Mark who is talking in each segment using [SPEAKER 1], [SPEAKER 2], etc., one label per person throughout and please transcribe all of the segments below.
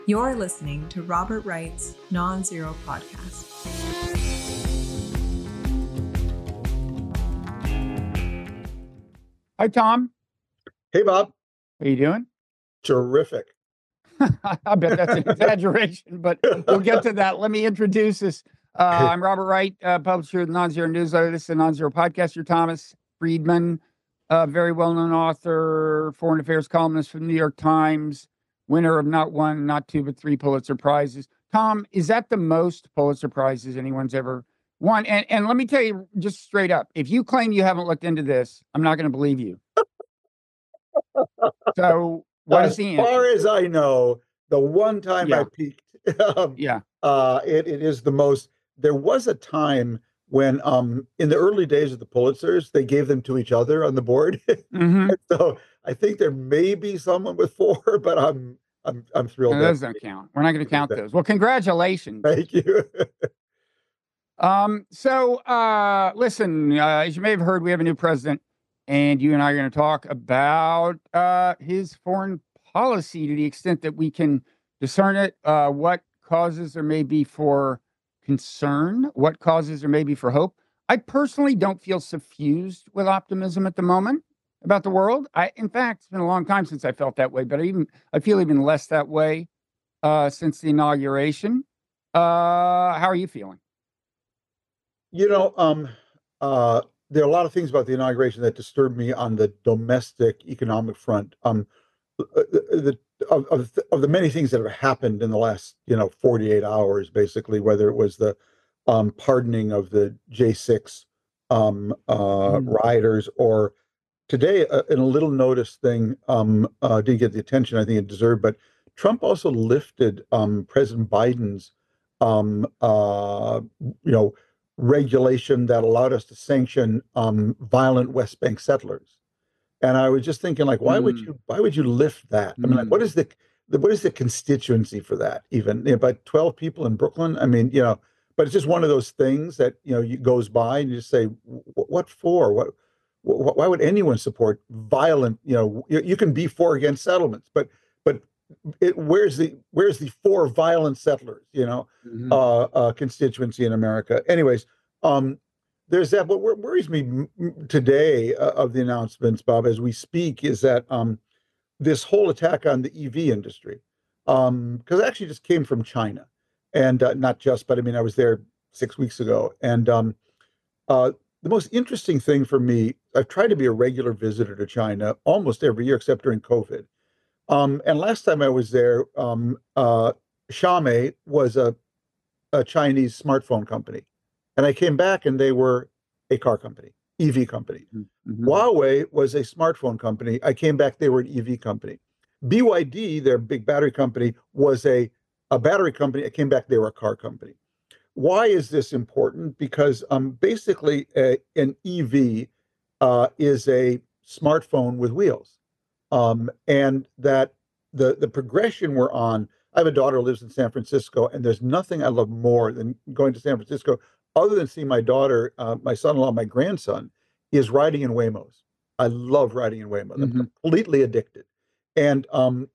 [SPEAKER 1] You're listening to Robert Wright's Non-Zero Podcast.
[SPEAKER 2] Hi, Tom.
[SPEAKER 3] Hey, Bob.
[SPEAKER 2] How you doing?
[SPEAKER 3] Terrific.
[SPEAKER 2] I bet that's an exaggeration, but we'll get to that. Let me introduce this. I'm Robert Wright, publisher of the Non-Zero Newsletter. This is the Non-Zero Podcast. You're Thomas Friedman, very well-known author, foreign affairs columnist from the New York Times, winner of not one, not two, but 3 Pulitzer Prizes. Tom, is that the most Pulitzer Prizes anyone's ever won? And let me tell you just straight up, if you claim you haven't looked into this, I'm not going to believe you. So what is the answer?
[SPEAKER 3] As far as I know, the one time I peaked, it is the most. There was a time when, in the early days of the Pulitzers, they gave them to each other on the board.
[SPEAKER 2] Mm-hmm.
[SPEAKER 3] So I think there may be someone with 4, but I'm thrilled.
[SPEAKER 2] No, those don't count. We're not going to count those. Well, congratulations.
[SPEAKER 3] Thank you.
[SPEAKER 2] Listen, as you may have heard, we have a new president, and you and I are going to talk about his foreign policy to the extent that we can discern it, what causes there may be for concern, what causes there may be for hope. I personally don't feel suffused with optimism at the moment about the world. In fact, it's been a long time since I felt that way, but I feel even less that way since the inauguration. How are you feeling?
[SPEAKER 3] You know, there are a lot of things about the inauguration that disturb me on the domestic economic front. Of the many things that have happened in the last, 48 hours, basically, whether it was the pardoning of the J6 rioters, or today, in a little notice thing, didn't get the attention I think it deserved, but Trump also lifted President Biden's, regulation that allowed us to sanction violent West Bank settlers. And I was just thinking, like, why would you lift that? I mean, like, what is the constituency for that? Even about 12 people in Brooklyn. I mean, but it's just one of those things that goes by, and you just say, what for? Why would anyone support violent? You can be for or against settlements, but where's the for violent settlers? Constituency in America. Anyways, there's that. What worries me today of the announcements, Bob, as we speak, is that this whole attack on the EV industry, because it actually just came from China, and not just, but I mean, I was there 6 weeks ago, and the most interesting thing for me, I've tried to be a regular visitor to China almost every year except during COVID. And last time I was there, Xiaomi was a Chinese smartphone company. And I came back and they were a car company, EV company. Mm-hmm. Huawei was a smartphone company. I came back, they were an EV company. BYD, their big battery company, was a battery company. I came back, they were a car company. Why is this important? Because basically an EV is a smartphone with wheels. And that the progression we're on, I have a daughter who lives in San Francisco, and there's nothing I love more than going to San Francisco, other than seeing my daughter, my son-in-law, my grandson, is riding in Waymos. I love riding in Waymos. Mm-hmm. I'm completely addicted. And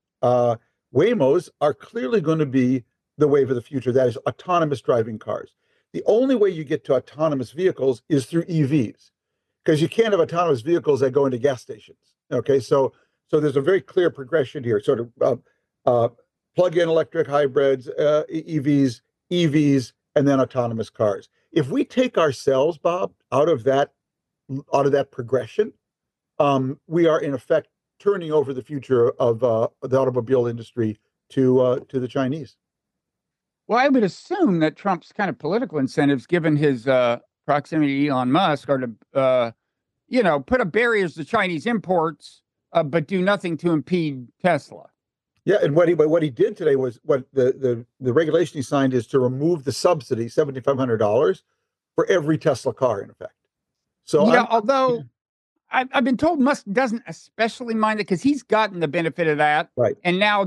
[SPEAKER 3] Waymos are clearly going to be the wave of the future. That is autonomous driving cars. The only way you get to autonomous vehicles is through EVs, because you can't have autonomous vehicles that go into gas stations. Okay, so there's a very clear progression here, sort of plug-in electric hybrids, EVs, and then autonomous cars. If we take ourselves, Bob, out of that progression, we are in effect turning over the future of the automobile industry to the Chinese.
[SPEAKER 2] Well, I would assume that Trump's kind of political incentives, given his proximity to Elon Musk, are to put up barriers to Chinese imports, but do nothing to impede Tesla.
[SPEAKER 3] Yeah, and what he did today was, what the regulation he signed is to remove the subsidy, $7,500 for every Tesla car, in effect. So
[SPEAKER 2] although I've been told Musk doesn't especially mind it because he's gotten the benefit of that,
[SPEAKER 3] right? And
[SPEAKER 2] now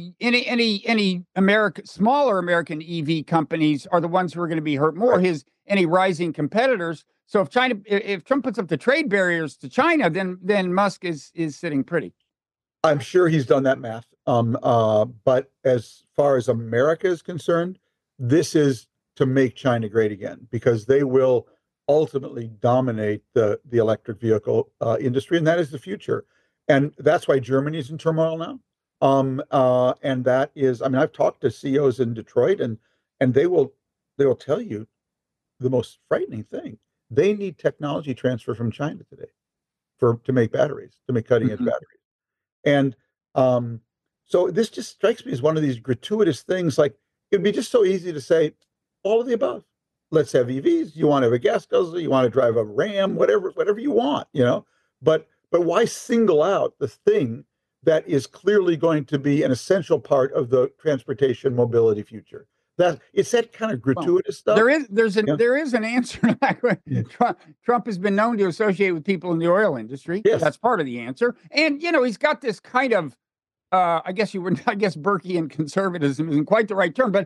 [SPEAKER 2] any smaller American EV companies are the ones who are going to be hurt more. Right. Any rising competitors. So if Trump puts up the trade barriers to China, then Musk is sitting pretty.
[SPEAKER 3] I'm sure he's done that math. But as far as America is concerned, this is to make China great again, because they will ultimately dominate the electric vehicle industry, and that is the future. And that's why Germany is in turmoil now. And that is, I mean, I've talked to CEOs in Detroit, and they will tell you the most frightening thing. They need technology transfer from China today to make batteries, to make cutting edge
[SPEAKER 2] Mhm.
[SPEAKER 3] batteries. And so this just strikes me as one of these gratuitous things. Like, it'd be just so easy to say all of the above. Let's have EVs. You want to have a gas guzzler, you want to drive a Ram, whatever you want, you know. But why single out the thing that is clearly going to be an essential part of the transportation mobility future? That it's that kind of
[SPEAKER 2] Well,
[SPEAKER 3] gratuitous stuff. Yeah.
[SPEAKER 2] there is an answer to that.
[SPEAKER 3] Yeah.
[SPEAKER 2] Trump has been known to associate with people in the oil industry.
[SPEAKER 3] Yes.
[SPEAKER 2] That's part of the answer. And he's got this kind of I guess Burkean conservatism isn't quite the right term, but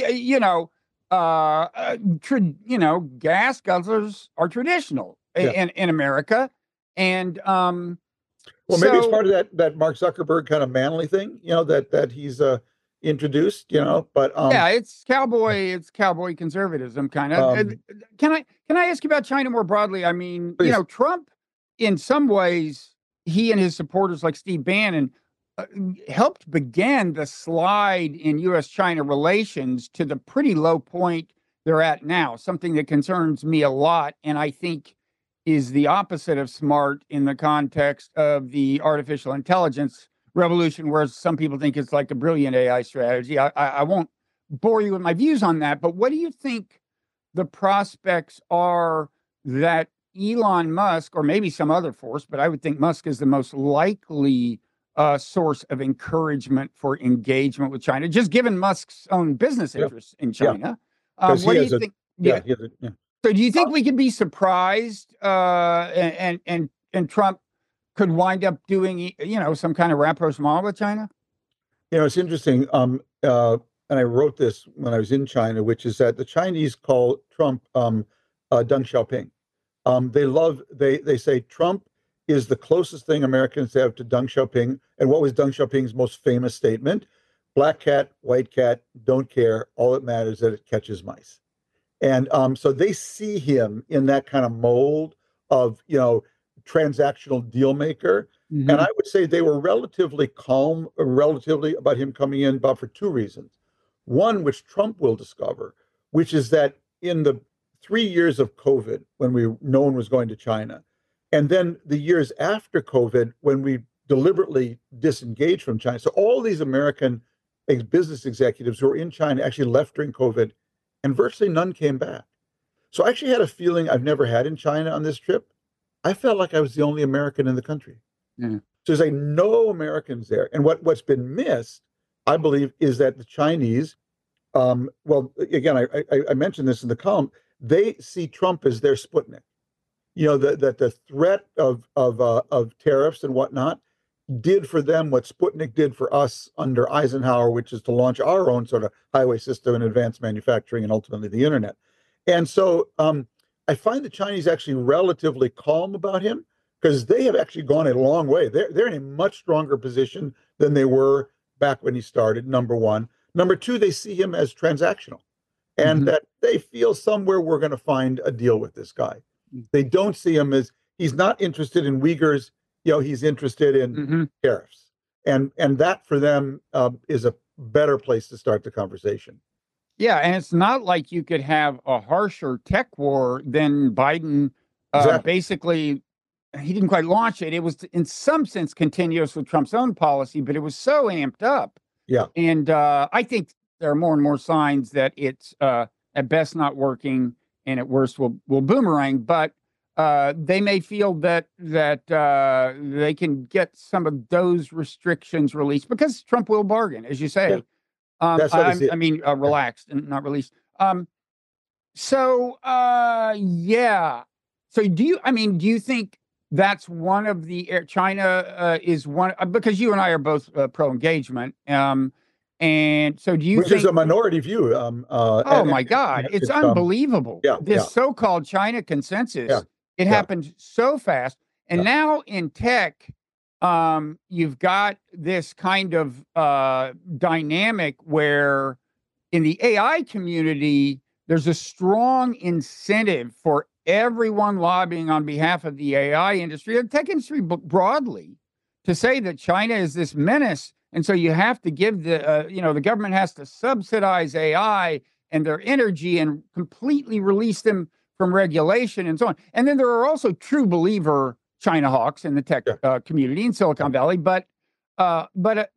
[SPEAKER 2] gas guzzlers are traditional in America, and
[SPEAKER 3] well, maybe it's part of that Mark Zuckerberg kind of manly thing, that he's introduced, but
[SPEAKER 2] yeah, it's cowboy conservatism kind of. Can I ask you about China more broadly? I mean,
[SPEAKER 3] please.
[SPEAKER 2] Trump, in some ways, he and his supporters like Steve Bannon helped begin the slide in U.S.-China relations to the pretty low point they're at now, something that concerns me a lot, and I think is the opposite of smart in the context of the artificial intelligence revolution, whereas some people think it's like a brilliant AI strategy. I won't bore you with my views on that, but what do you think the prospects are that Elon Musk, or maybe some other force, but I would think Musk is the most likely source of encouragement for engagement with China, just given Musk's own business interests in China? What do you think? So do you think we could be surprised and Trump could wind up doing, some kind of rapprochement with China?
[SPEAKER 3] It's interesting. And I wrote this when I was in China, which is that the Chinese call Trump Deng Xiaoping. They say Trump is the closest thing Americans have to Deng Xiaoping. And what was Deng Xiaoping's most famous statement? Black cat, white cat, don't care. All that matters is that it catches mice. And so they see him in that kind of mold of, transactional deal maker.
[SPEAKER 2] Mm-hmm.
[SPEAKER 3] And I would say they were relatively calm, about him coming in, but for two reasons. One, which Trump will discover, which is that in the 3 years of COVID, when no one was going to China, and then the years after COVID, when we deliberately disengaged from China. So all these American business executives who were in China actually left during COVID, and virtually none came back. So I actually had a feeling I've never had in China on this trip. I felt like I was the only American in the country.
[SPEAKER 2] Yeah.
[SPEAKER 3] So there's no Americans there. And what's been missed, I believe, is that the Chinese, well, again, I mentioned this in the column, they see Trump as their Sputnik. That the threat of tariffs and whatnot did for them what Sputnik did for us under Eisenhower, which is to launch our own sort of highway system and advanced manufacturing and ultimately the internet. And so I find the Chinese actually relatively calm about him, because they have actually gone a long way. They're in a much stronger position than they were back when he started, number one. Number two, they see him as transactional, and that they feel somewhere we're going to find a deal with this guy. They don't see him as, he's not interested in Uyghurs, he's interested in tariffs. And that for them is a better place to start the conversation.
[SPEAKER 2] Yeah, and it's not like you could have a harsher tech war than Biden.
[SPEAKER 3] Exactly.
[SPEAKER 2] Basically, he didn't quite launch it. It was, in some sense, continuous with Trump's own policy, but it was so amped up.
[SPEAKER 3] Yeah.
[SPEAKER 2] And I think there are more and more signs that it's at best not working, and at worst will boomerang. But they may feel that they can get some of those restrictions released, because Trump will bargain, as you say.
[SPEAKER 3] Yeah. That's how they see it.
[SPEAKER 2] Relaxed and not released. So do you think that's one of the China is one, because you and I are both pro engagement. And so do you
[SPEAKER 3] Which
[SPEAKER 2] think,
[SPEAKER 3] is a minority view?
[SPEAKER 2] my God, it's unbelievable. This so-called China consensus, it happened so fast. And now in tech, you've got this kind of dynamic where in the AI community, there's a strong incentive for everyone lobbying on behalf of the AI industry, and tech industry broadly, to say that China is this menace. And so you have to give the government has to subsidize AI and their energy and completely release them from regulation and so on. And then there are also true believer China hawks in the tech community in Silicon Valley, but a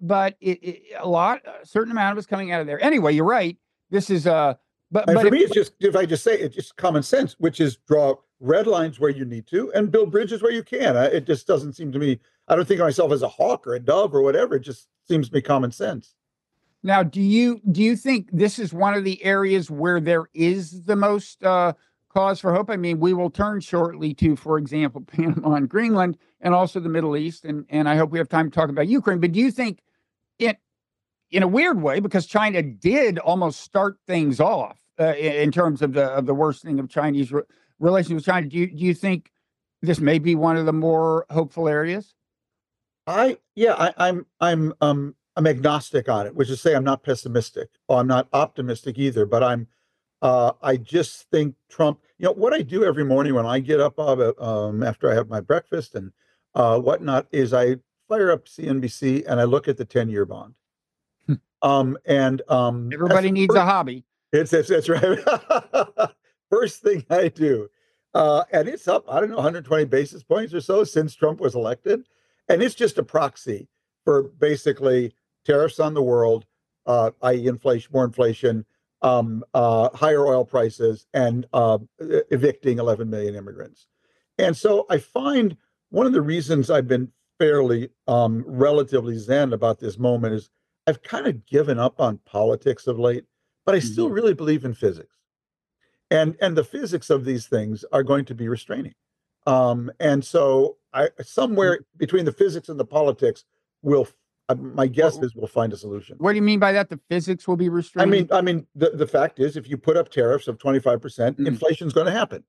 [SPEAKER 2] certain amount of it's coming out of there. Anyway, you're right. This is
[SPEAKER 3] but for me, it's just, if I just say it's just common sense, which is draw red lines where you need to and build bridges where you can. It just doesn't seem to me. I don't think of myself as a hawk or a dove or whatever. It just seems to be common sense.
[SPEAKER 2] Now, do you think this is one of the areas where there is the most cause for hope? I mean, we will turn shortly to, for example, Panama and Greenland, and also the Middle East, and I hope we have time to talk about Ukraine. But do you think in a weird way, because China did almost start things off in terms of the worsening of Chinese relations with China, do you think this may be one of the more hopeful areas?
[SPEAKER 3] I'm agnostic on it, which is to say I'm not pessimistic or I'm not optimistic either. But I just think Trump. What I do every morning when I get up after I have my breakfast and whatnot is I fire up CNBC and I look at the 10-year bond.
[SPEAKER 2] Everybody needs a hobby.
[SPEAKER 3] That's right. First thing I do, and it's up, I don't know, 120 basis points or so since Trump was elected, and it's just a proxy for basically tariffs on the world, i.e., inflation, more inflation, higher oil prices, and evicting 11 million immigrants. And so I find one of the reasons I've been fairly relatively zen about this moment is I've kind of given up on politics of late, but I still really believe in physics. And the physics of these things are going to be restraining. And so somewhere between the physics and the politics, my guess is we'll find a solution.
[SPEAKER 2] What do you mean by that? The physics will be restraining?
[SPEAKER 3] I mean, the fact is, if you put up tariffs of 25%, inflation's going to happen.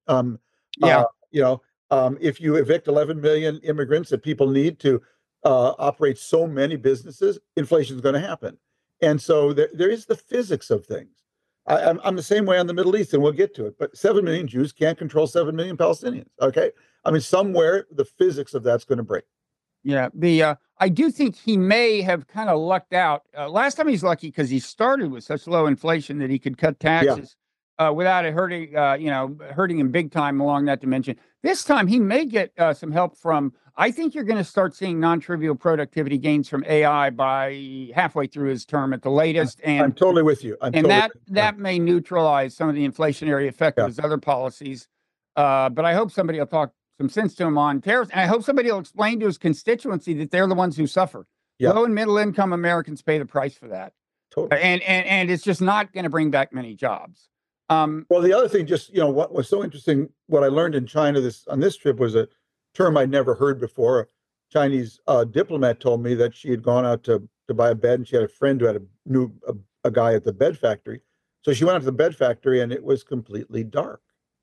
[SPEAKER 3] If you evict 11 million immigrants that people need to operate so many businesses, inflation is going to happen. And so there is the physics of things. I'm the same way on the Middle East, and we'll get to it. But 7 million Jews can't control 7 million Palestinians. Okay, I mean, somewhere the physics of that's going to break.
[SPEAKER 2] Yeah, I do think he may have kind of lucked out. Last time he's lucky because he started with such low inflation that he could cut taxes without it hurting him big time along that dimension. This time he may get some help from. I think you're going to start seeing non-trivial productivity gains from AI by halfway through his term at the latest. And
[SPEAKER 3] I'm totally with you.
[SPEAKER 2] That may neutralize some of the inflationary effect of his other policies. But I hope somebody will talk some sense to him on tariffs. And I hope somebody will explain to his constituency that they're the ones who suffer. Yeah. Low and middle income Americans pay the price for that. Totally. And it's just not going to bring back many jobs.
[SPEAKER 3] Well, the other thing, what was so interesting, what I learned in China on this trip was a term I'd never heard before. A Chinese diplomat told me that she had gone out to buy a bed, and she had a friend who had a guy at the bed factory. So she went out to the bed factory, and it was completely dark.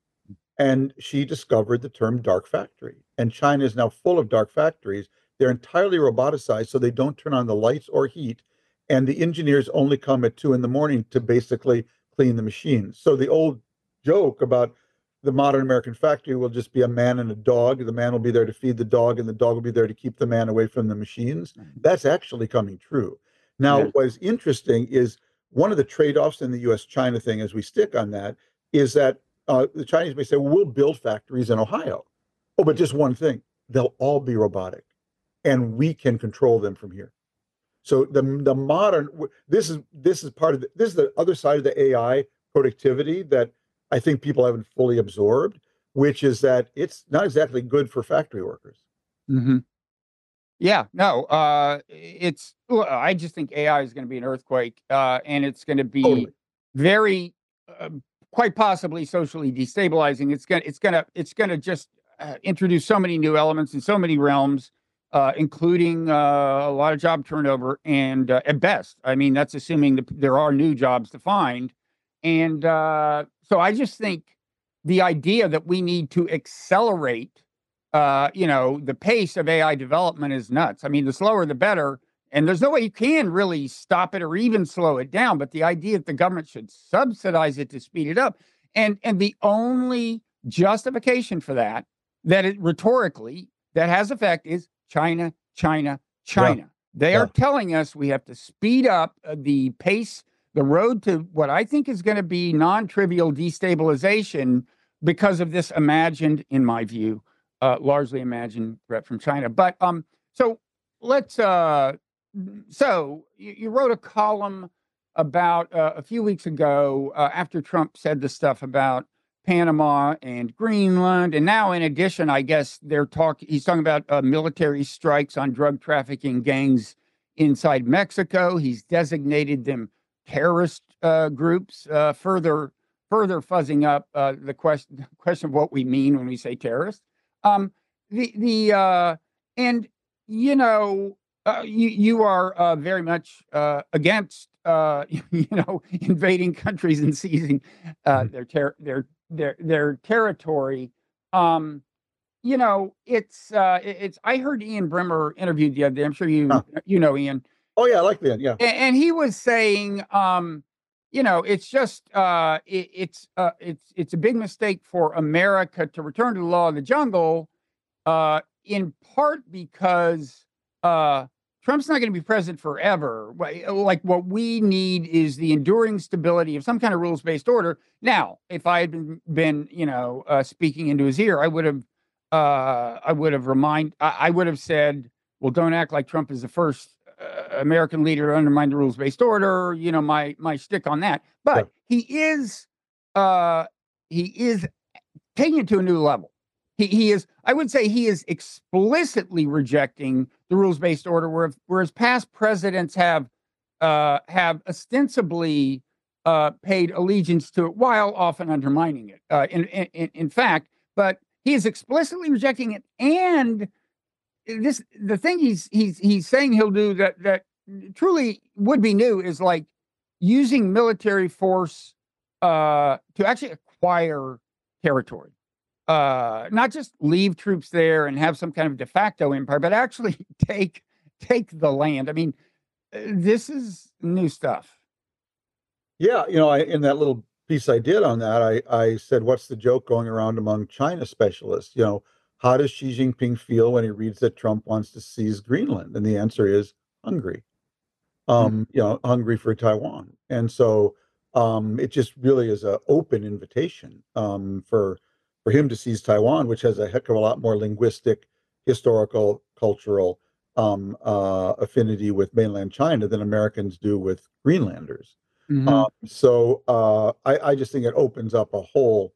[SPEAKER 3] And she discovered the term dark factory. And China is now full of dark factories. They're entirely roboticized, so they don't turn on the lights or heat. And the engineers only come at 2 a.m. to basically clean the machines. So the old joke about the modern American factory will just be a man and a dog. The man will be there to feed the dog, and the dog will be there to keep the man away from the machines. That's actually coming true. Now, what's interesting is one of the trade-offs in the U.S.-China thing, as we stick on that, is that the Chinese may say, well, we'll build factories in Ohio. Oh, but just one thing, they'll all be robotic, and we can control them from here. So the modern, this is the other side of the AI productivity that I think people haven't fully absorbed, which is that it's not exactly good for factory workers.
[SPEAKER 2] Mm-hmm. Yeah, no, I just think AI is going to be an earthquake, and it's going to be very, quite possibly socially destabilizing. It's going to just introduce so many new elements in so many realms, including a lot of job turnover. And at best, I mean, that's assuming that there are new jobs to find. And so I just think the idea that we need to accelerate the pace of AI development is nuts. I mean, the slower the better. And there's no way you can really stop it or even slow it down. But the idea that the government should subsidize it to speed it up, and the only justification for that it rhetorically that has effect is China, China, China. Yeah. They are telling us we have to speed up the pace, the road to what I think is going to be non-trivial destabilization because of this imagined, in my view, largely imagined threat from China. But so let's. So you wrote a column about a few weeks ago after Trump said the stuff about Panama and Greenland, and now in addition, I guess he's talking about military strikes on drug trafficking gangs inside Mexico. He's designated them terrorist groups, further fuzzing up the question of what we mean when we say terrorist. You are very much against invading countries and seizing their territory. It's I heard Ian Bremmer interviewed the other day. I'm sure you know Ian.
[SPEAKER 3] Oh yeah, I like Ian. Yeah,
[SPEAKER 2] and he was saying, it's just it's a big mistake for America to return to the law of the jungle, in part because Trump's not going to be president forever. Like, what we need is the enduring stability of some kind of rules-based order. Now, if I had been speaking into his ear, I would have said, well, don't act like Trump is the first American leader to undermine the rules-based order. My stick on that. But he is taking it to a new level. He is, I would say, he is explicitly rejecting the rules-based order, whereas past presidents have ostensibly paid allegiance to it while often undermining it. In fact, but he is explicitly rejecting it, and the thing he's saying he'll do that truly would be new is like using military force to actually acquire territory. Not just leave troops there and have some kind of de facto empire, but actually take the land. I mean, this is new stuff.
[SPEAKER 3] Yeah, in that little piece I did on that, I said, what's the joke going around among China specialists? How does Xi Jinping feel when he reads that Trump wants to seize Greenland? And the answer is hungry. Hungry for Taiwan. And so it just really is an open invitation for him to seize Taiwan, which has a heck of a lot more linguistic, historical, cultural affinity with mainland China than Americans do with Greenlanders. Mm-hmm. I just think it opens up a whole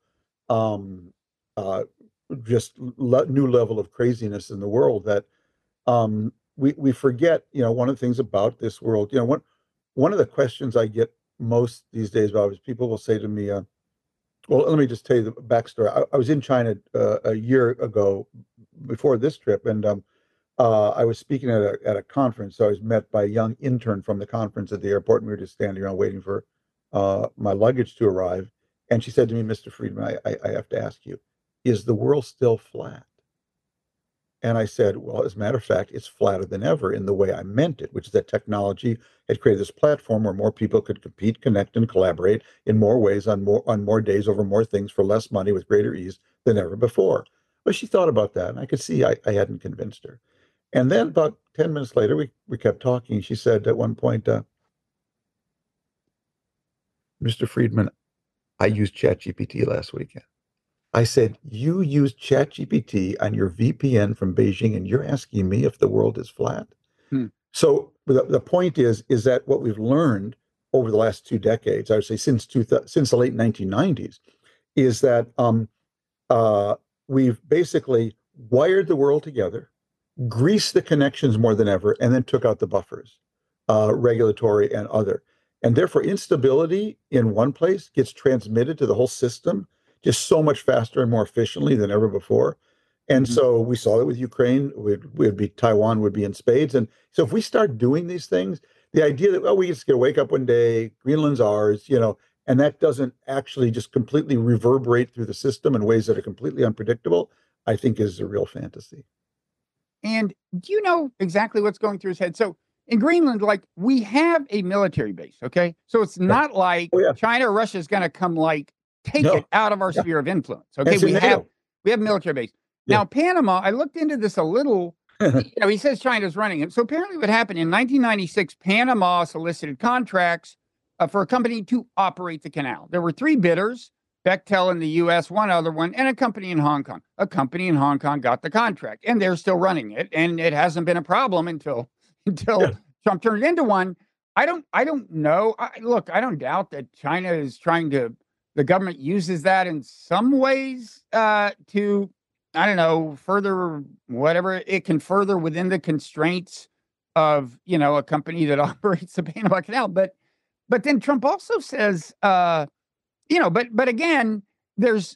[SPEAKER 3] new level of craziness in the world that we forget. One of the things about this world, one of the questions I get most these days about is people will say to me, well, let me just tell you the backstory. I was in China a year ago before this trip, and I was speaking at a conference. So I was met by a young intern from the conference at the airport, and we were just standing around waiting for my luggage to arrive. And she said to me, Mr. Friedman, I have to ask you, is the world still flat? And I said, well, as a matter of fact, it's flatter than ever in the way I meant it, which is that technology had created this platform where more people could compete, connect, and collaborate in more ways on more days over more things for less money with greater ease than ever before. But she thought about that, and I could see I hadn't convinced her. And then about 10 minutes later, we kept talking. She said at one point, Mr. Friedman, I used ChatGPT last weekend. I said, you used ChatGPT on your VPN from Beijing, and you're asking me if the world is flat? So the point is that what we've learned over the last 2 decades, I would say since the late 1990s, is that we've basically wired the world together, greased the connections more than ever, and then took out the buffers, regulatory and other. And therefore, instability in one place gets transmitted to the whole system just so much faster and more efficiently than ever before. And so we saw it with Ukraine. Taiwan would be in spades. And so if we start doing these things, the idea that, we just get to wake up one day, Greenland's ours, and that doesn't actually just completely reverberate through the system in ways that are completely unpredictable, I think is a real fantasy.
[SPEAKER 2] And do you know exactly what's going through his head? So in Greenland, like we have a military base, okay? So it's not like China or Russia is going to come like take it out of our sphere of influence. Okay, we have a military base. Now Panama, I looked into this a little. He says China's running it. So apparently, what happened in 1996, Panama solicited contracts for a company to operate the canal. There were 3 bidders. Bechtel in the U.S., one other one, and a company in Hong Kong. A company in Hong Kong got the contract, and they're still running it, and it hasn't been a problem until Trump turned it into one. I don't know. Look, I don't doubt that China is trying to. The government uses that in some ways to, I don't know, further whatever it can further within the constraints of a company that operates the Panama Canal. But then Trump also says. But again, there's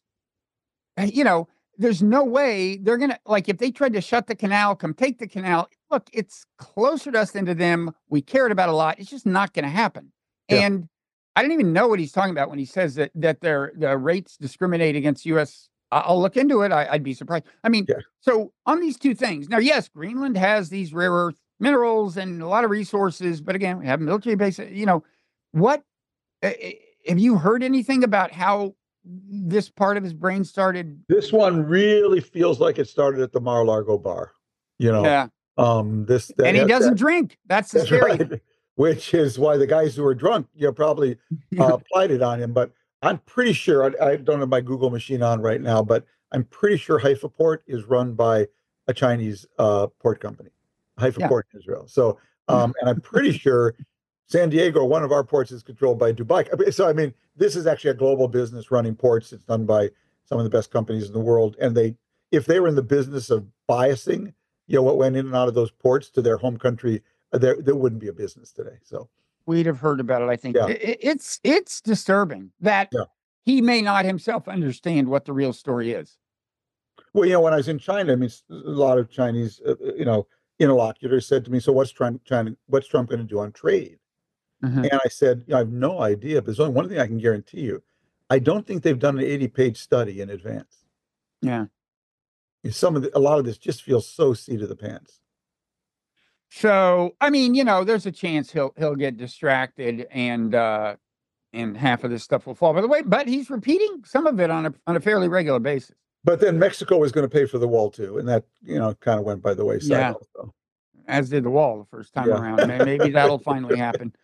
[SPEAKER 2] no way they're going to, like, if they tried to shut the canal, come take the canal, look, it's closer to us than to them. We cared about a lot. It's just not going to happen. Yeah. And I don't even know what he's talking about when he says that the rates discriminate against U.S. I'll look into it. I'd be surprised. I mean, so on these 2 things, now, yes, Greenland has these rare earth minerals and a lot of resources, but again, we have a military base. What, have you heard anything about how this part of his brain started?
[SPEAKER 3] This one really feels like it started at the Mar-a-Lago bar,
[SPEAKER 2] Yeah.
[SPEAKER 3] And
[SPEAKER 2] he doesn't drink. That's the scary.
[SPEAKER 3] Right. Which is why the guys who are drunk, probably applied it on him. But I'm pretty sure, I don't have my Google machine on right now, but I'm pretty sure Haifa Port is run by a Chinese port company, Haifa Port in Israel. So, and I'm pretty sure San Diego, one of our ports, is controlled by Dubai. So, I mean, this is actually a global business running ports. It's done by some of the best companies in the world. And if they were in the business of biasing, what went in and out of those ports to their home country, there wouldn't be a business today. So
[SPEAKER 2] we'd have heard about it. I think it's disturbing that he may not himself understand what the real story is.
[SPEAKER 3] Well, when I was in China, I mean, a lot of Chinese, interlocutors said to me, "So what's Trump going to do on trade?" And I said, I have no idea, but there's only one thing I can guarantee you. I don't think they've done an 80-page study in advance.
[SPEAKER 2] Yeah.
[SPEAKER 3] A lot of this just feels so seat of the pants.
[SPEAKER 2] So, I mean, there's a chance he'll get distracted and half of this stuff will fall by the way, but he's repeating some of it on a fairly regular basis.
[SPEAKER 3] But then Mexico was going to pay for the wall too, and that, kind of went by the wayside also.
[SPEAKER 2] As did the wall the first time around. Maybe that'll finally happen.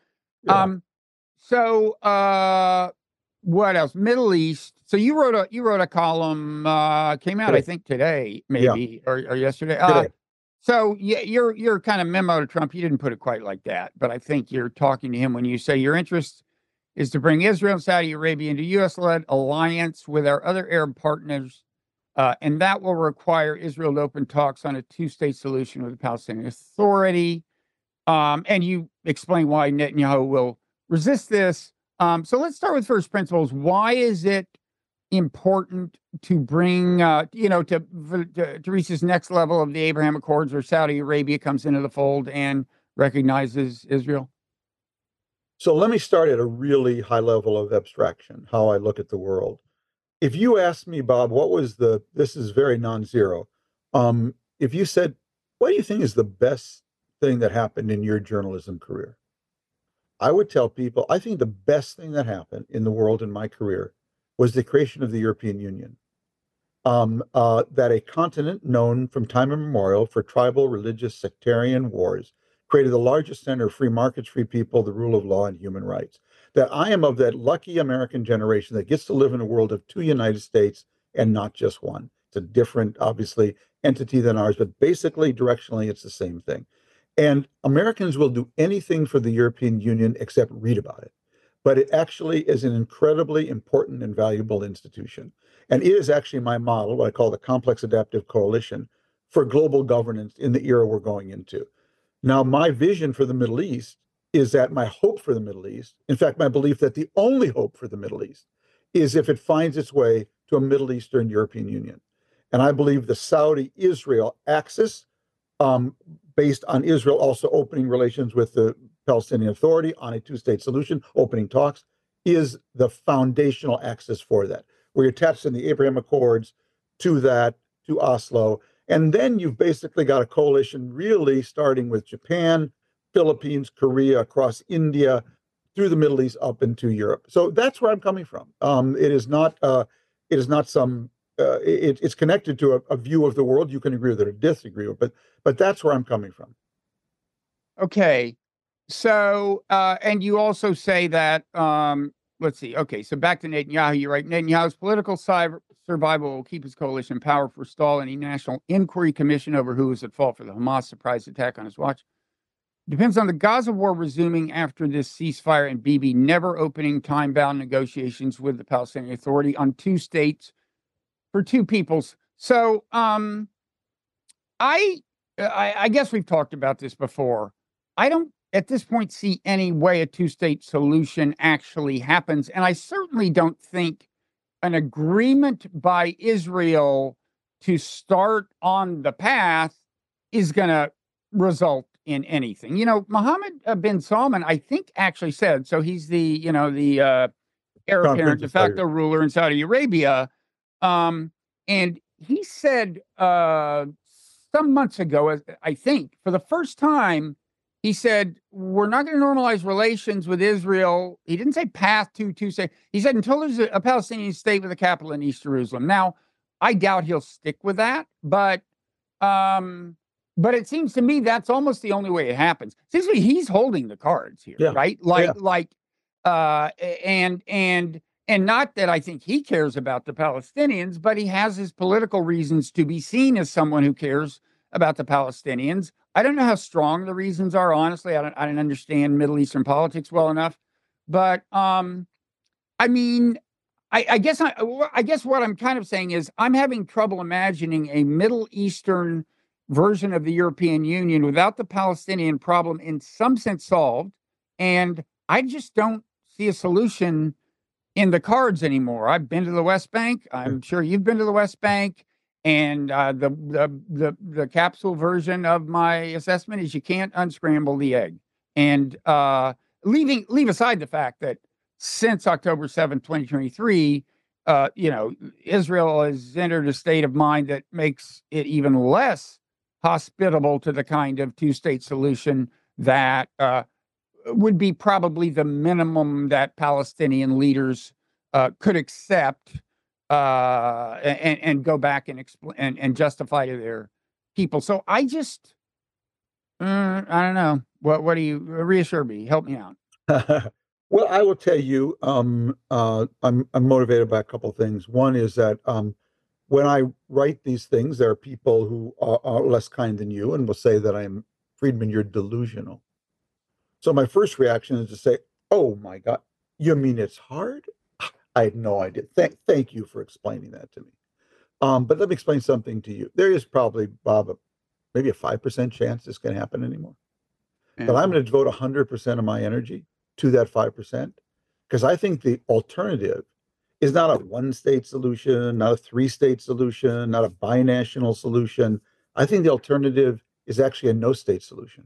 [SPEAKER 2] So what else? Middle East. So you wrote a column, came out today. I think today, maybe or yesterday.
[SPEAKER 3] Today.
[SPEAKER 2] So your kind of memo to Trump, you didn't put it quite like that, but I think you're talking to him when you say your interest is to bring Israel and Saudi Arabia into U.S.-led alliance with our other Arab partners, and that will require Israel to open talks on a 2-state solution with the Palestinian Authority. And you explain why Netanyahu will resist this. So let's start with first principles. Why is it important to bring, to reach this next level of the Abraham Accords where Saudi Arabia comes into the fold and recognizes Israel?
[SPEAKER 3] So let me start at a really high level of abstraction, how I look at the world. If you asked me, Bob, this is very non-zero. If you said, what do you think is the best thing that happened in your journalism career? I would tell people, I think the best thing that happened in the world in my career was the creation of the European Union. That a continent known from time immemorial for tribal, religious, sectarian wars created the largest center of free markets, free people, the rule of law, and human rights. That I am of that lucky American generation that gets to live in a world of 2 United States and not just one. It's a different, obviously, entity than ours, but basically, directionally, it's the same thing. And Americans will do anything for the European Union except read about it. But it actually is an incredibly important and valuable institution. And it is actually my model, what I call the complex adaptive coalition, for global governance in the era we're going into. Now, my vision for the Middle East is that my hope for the Middle East, in fact, my belief that the only hope for the Middle East is if it finds its way to a Middle Eastern European Union. And I believe the Saudi-Israel axis, based on Israel also opening relations with the Palestinian Authority on a 2-state solution, opening talks, is the foundational axis for that. We're attached in the Abraham Accords to that to Oslo. And then you've basically got a coalition really starting with Japan, Philippines, Korea, across India, through the Middle East up into Europe. So that's where I'm coming from. It is not some. It's connected to a view of the world. You can agree with it or disagree with, but that's where I'm coming from.
[SPEAKER 2] Okay, so and you also say that let's see. Okay, so back to Netanyahu. You're right. Netanyahu's political survival will keep his coalition in power, forestall any national inquiry commission over who was at fault for the Hamas surprise attack on his watch. Depends on the Gaza war resuming after this ceasefire and Bibi never opening time-bound negotiations with the Palestinian Authority on two states for two peoples. So I guess we've talked about this before. I don't at this point see any way a two-state solution actually happens. And I certainly don't think an agreement by Israel to start on the path is going to result in anything. You know, Mohammed bin Salman, I think, actually said, so he's the heir apparent de facto ruler in Saudi Arabia. And he said some months ago, I think, for the first time, he said, we're not going to normalize relations with Israel. He didn't say path to two-state. He said, until there's a Palestinian state with a capital in East Jerusalem. Now, I doubt he'll stick with that, but it seems to me that's almost the only way it happens. Essentially, he's holding the cards here, right? And not that I think he cares about the Palestinians, but he has his political reasons to be seen as someone who cares about the Palestinians. I don't know how strong the reasons are, honestly. I don't understand Middle Eastern politics well enough. But I mean, I guess what I'm kind of saying is I'm having trouble imagining a Middle Eastern version of the European Union without the Palestinian problem in some sense solved. And I just don't see a solution in the cards anymore. I've been to the West Bank. I'm sure you've been to the West Bank. And the capsule version of my assessment is you can't unscramble the egg. And leave aside the fact that since October 7th, 2023, Israel has entered a state of mind that makes it even less hospitable to the kind of two-state solution that would be probably the minimum that Palestinian leaders could accept and go back and explain and justify to their people. So I just, I don't know. What do you reassure me? Help me out.
[SPEAKER 3] Well, I will tell you, I'm motivated by a couple of things. One is that when I write these things, there are people who are less kind than you and will say that I'm Friedman, you're delusional. So my first reaction is to say, oh my God, you mean it's hard? I had no idea. Thank you for explaining that to me. But let me explain something to you. There is probably, Bob, maybe a 5% chance this can happen anymore. But I'm going to devote 100% of my energy to that 5%, because I think the alternative is not a one-state solution, not a three-state solution, not a binational solution. I think the alternative is actually a no-state solution.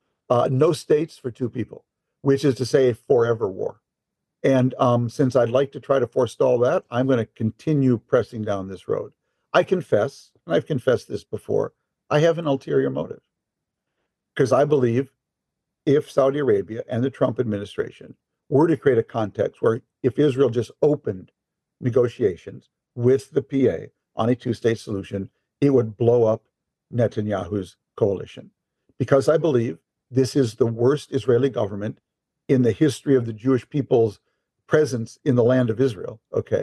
[SPEAKER 3] No states for two people, which is to say a forever war. And since I'd like to try to forestall that, I'm going to continue pressing down this road. I confess, and I've confessed this before, I have an ulterior motive. Because I believe if Saudi Arabia and the Trump administration were to create a context where if Israel just opened negotiations with the PA on a two-state solution, it would blow up Netanyahu's coalition. Because I believe this is the worst Israeli government in the history of the Jewish people's presence in the land of Israel. Okay.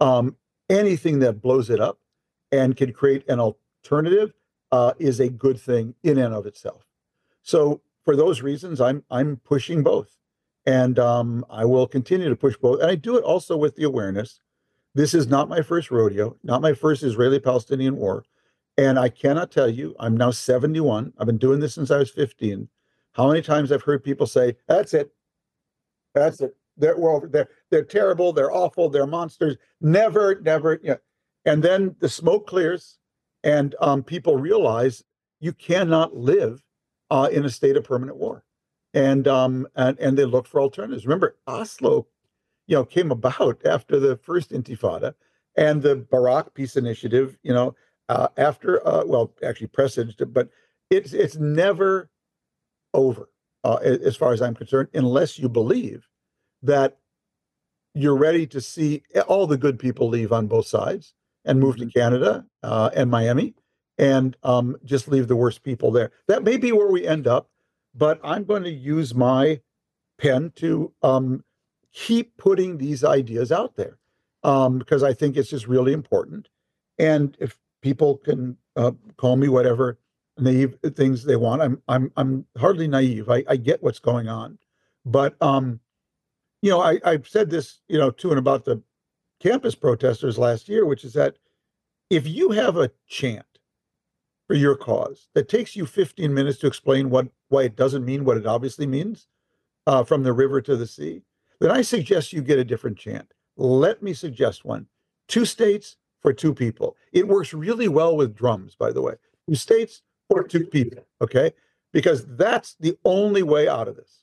[SPEAKER 3] Anything that blows it up and can create an alternative is a good thing in and of itself. So for those reasons, I'm pushing both. And I will continue to push both. And I do it also with the awareness. This is not my first rodeo, not my first Israeli-Palestinian war. And I cannot tell you, I'm now 71. I've been doing this since I was 15. How many times I've heard people say, that's it. That's it. They're terrible. They're awful. They're monsters. Never. And then the smoke clears and people realize you cannot live in a state of permanent war. And they look for alternatives. Remember, Oslo, came about after the first Intifada and the Barak Peace Initiative, after, well, actually presaged, but it's never over, as far as I'm concerned, unless you believe that you're ready to see all the good people leave on both sides and move to Canada and Miami, and just leave the worst people there. That may be where we end up, but I'm going to use my pen to keep putting these ideas out there, because I think it's just really important. And if people can call me whatever naive things they want, I'm hardly naive. I get what's going on, but I've said this, to and about the campus protesters last year, which is that if you have a chant for your cause that takes you 15 minutes to explain why it doesn't mean what it obviously means, from the river to the sea, then I suggest you get a different chant. Let me suggest one. 2 states for 2 people. It works really well with drums, by the way. 2 states for 2 people, okay? Because that's the only way out of this.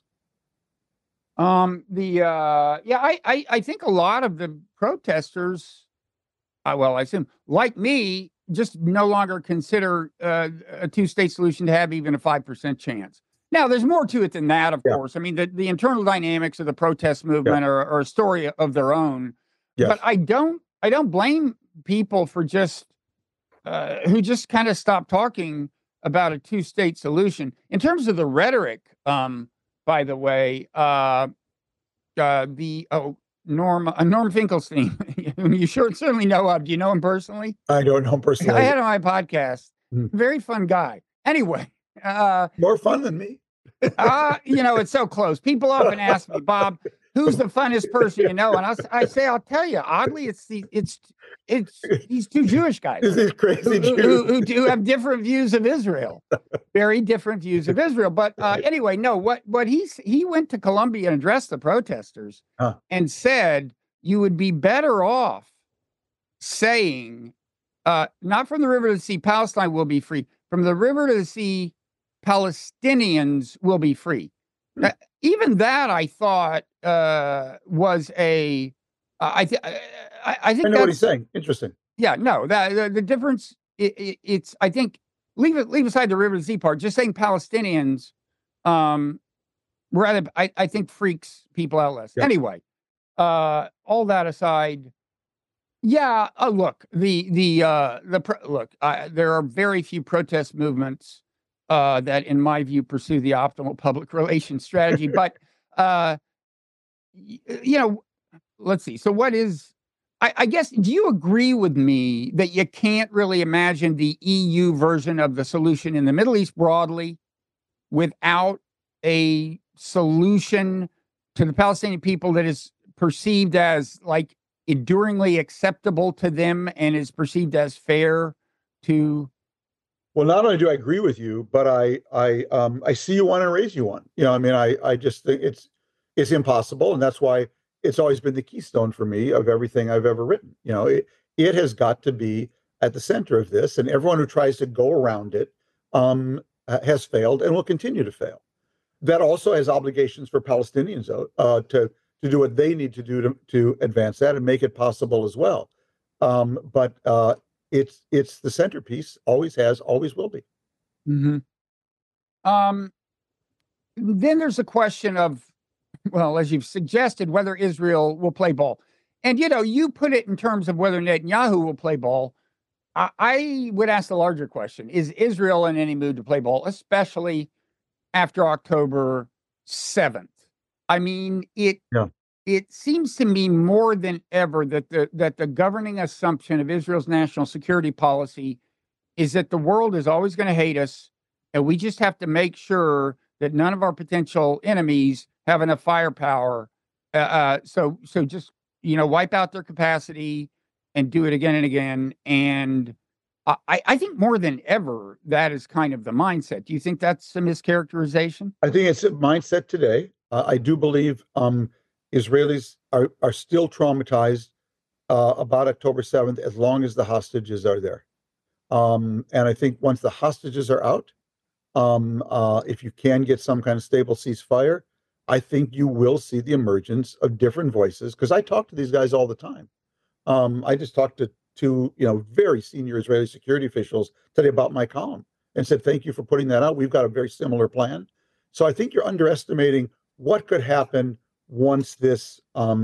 [SPEAKER 2] I think a lot of the protesters, I assume, like me, just no longer consider a 2-state solution to have even a 5% chance. Now, there's more to it than that, of course. I mean, the internal dynamics of the protest movement are a story of their own. Yes. But I don't blame people for just who just kind of stopped talking about a 2-state solution. In terms of the rhetoric, by the way, Norm Finkelstein, whom you certainly know of. Do you know him personally?
[SPEAKER 3] I don't know him personally.
[SPEAKER 2] I had him on my podcast. Very fun guy. Anyway.
[SPEAKER 3] More fun than me.
[SPEAKER 2] It's so close. People often ask me, Bob, who's the funnest person you know? And I say, I'll tell you. Oddly, it's these 2 Jewish guys.
[SPEAKER 3] These crazy Jews
[SPEAKER 2] who have different views of Israel, very different views of Israel. But anyway, no. What he went to Columbia and addressed the protesters and said you would be better off saying, not from the river to the sea, Palestine will be free. From the river to the sea, Palestinians will be free. Even that, I thought, was a. I think
[SPEAKER 3] I know what he's saying. Interesting.
[SPEAKER 2] Yeah, no, the difference. It's. I think leave aside the river to the sea part. Just saying Palestinians, rather, I think freaks people out less. Yeah. Anyway, all that aside. Yeah, look, there are very few protest movements that, in my view, pursue the optimal public relations strategy. But, let's see. So what is, I guess, do you agree with me that you can't really imagine the EU version of the solution in the Middle East broadly without a solution to the Palestinian people that is perceived as like enduringly acceptable to them and is perceived as fair to?
[SPEAKER 3] Well, not only do I agree with you, but I see you one and raise you one. I just think it's impossible, and that's why it's always been the keystone for me of everything I've ever written. It has got to be at the center of this, and everyone who tries to go around it has failed and will continue to fail. That also has obligations for Palestinians to do what they need to do to advance that and make it possible as well. But it's the centerpiece, always has, always will be.
[SPEAKER 2] Mm-hmm. Then there's a question of, well, as you've suggested, whether Israel will play ball. And, you put it in terms of whether Netanyahu will play ball. I would ask the larger question. Is Israel in any mood to play ball, especially after October 7th? I mean, it seems to me more than ever that the governing assumption of Israel's national security policy is that the world is always going to hate us, and we just have to make sure that none of our potential enemies have enough firepower. So just wipe out their capacity and do it again and again. And I think more than ever that is kind of the mindset. Do you think that's a mischaracterization?
[SPEAKER 3] I think it's a mindset today. I do believe Israelis are still traumatized about October 7th, as long as the hostages are there. And I think once the hostages are out, if you can get some kind of stable ceasefire, I think you will see the emergence of different voices. Because I talk to these guys all the time. I just talked to to, very senior Israeli security officials today about my column and said, thank you for putting that out. We've got a very similar plan. So I think you're underestimating what could happen once this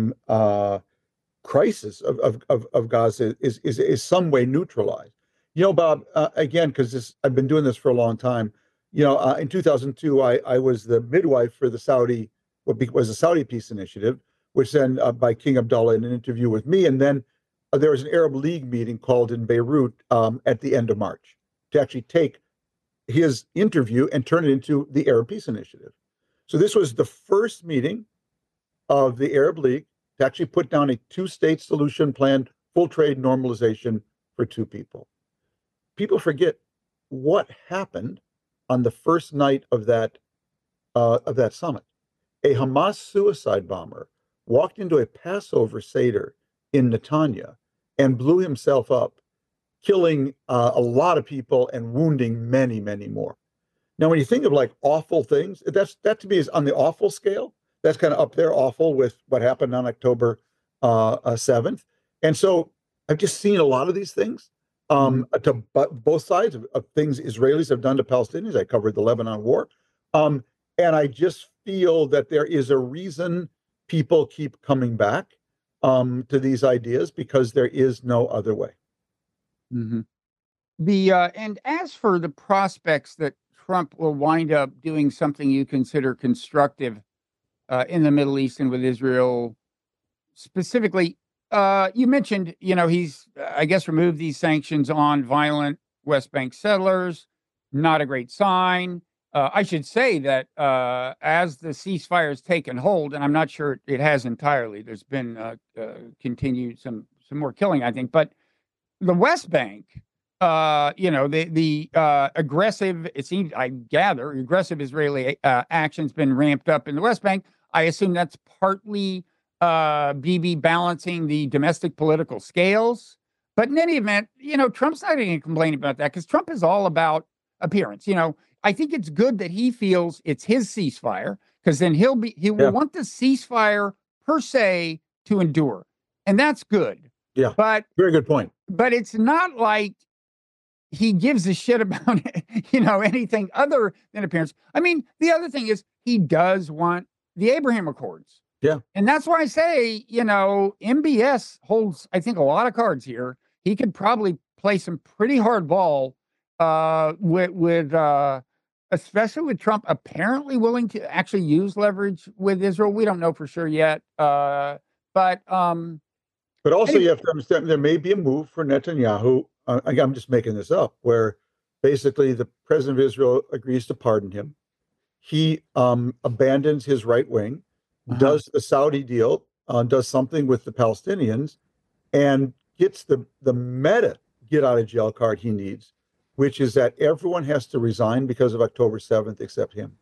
[SPEAKER 3] crisis of Gaza is some way neutralized. Bob, again, because I've been doing this for a long time. In 2002, I was the midwife for the what was the Saudi Peace Initiative, which then by King Abdullah in an interview with me, and then there was an Arab League meeting called in Beirut at the end of March to actually take his interview and turn it into the Arab Peace Initiative. So this was the first meeting of the Arab League to actually put down a two-state solution plan, full trade normalization for two people. People forget what happened on the first night of that summit. A Hamas suicide bomber walked into a Passover Seder in Netanya and blew himself up, killing a lot of people and wounding many, many more. Now, when you think of like awful things, that to me is on the awful scale. That's kind of up there, awful with what happened on October 7th. And so I've just seen a lot of these things to both sides of things Israelis have done to Palestinians. I covered the Lebanon war. And I just feel that there is a reason people keep coming back to these ideas because there is no other way.
[SPEAKER 2] Mm-hmm. And as for the prospects that Trump will wind up doing something you consider constructive in the Middle East and with Israel specifically, you mentioned, he's, I guess, removed these sanctions on violent West Bank settlers. Not a great sign. I should say that as the ceasefire has taken hold, and I'm not sure it has entirely, there's been continued some more killing, I think, but the West Bank, the aggressive, it seems, I gather, aggressive Israeli action's been ramped up in the West Bank. I assume that's partly Bibi balancing the domestic political scales. But in any event, Trump's not going to complain about that because Trump is all about appearance. I think it's good that he feels it's his ceasefire because then he will want the ceasefire per se to endure. And that's good.
[SPEAKER 3] Yeah.
[SPEAKER 2] But
[SPEAKER 3] very good point.
[SPEAKER 2] But it's not like he gives a shit about anything other than appearance. I mean, the other thing is he does want the Abraham Accords.
[SPEAKER 3] Yeah.
[SPEAKER 2] And that's why I say, MBS holds, I think, a lot of cards here. He could probably play some pretty hard ball with especially with Trump apparently willing to actually use leverage with Israel. We don't know for sure yet. But
[SPEAKER 3] also you have to understand there may be a move for Netanyahu. I'm just making this up, where basically the president of Israel agrees to pardon him. He abandons his right wing, does the Saudi deal, does something with the Palestinians, and gets the meta get out of jail card he needs, which is that everyone has to resign because of October 7th except him.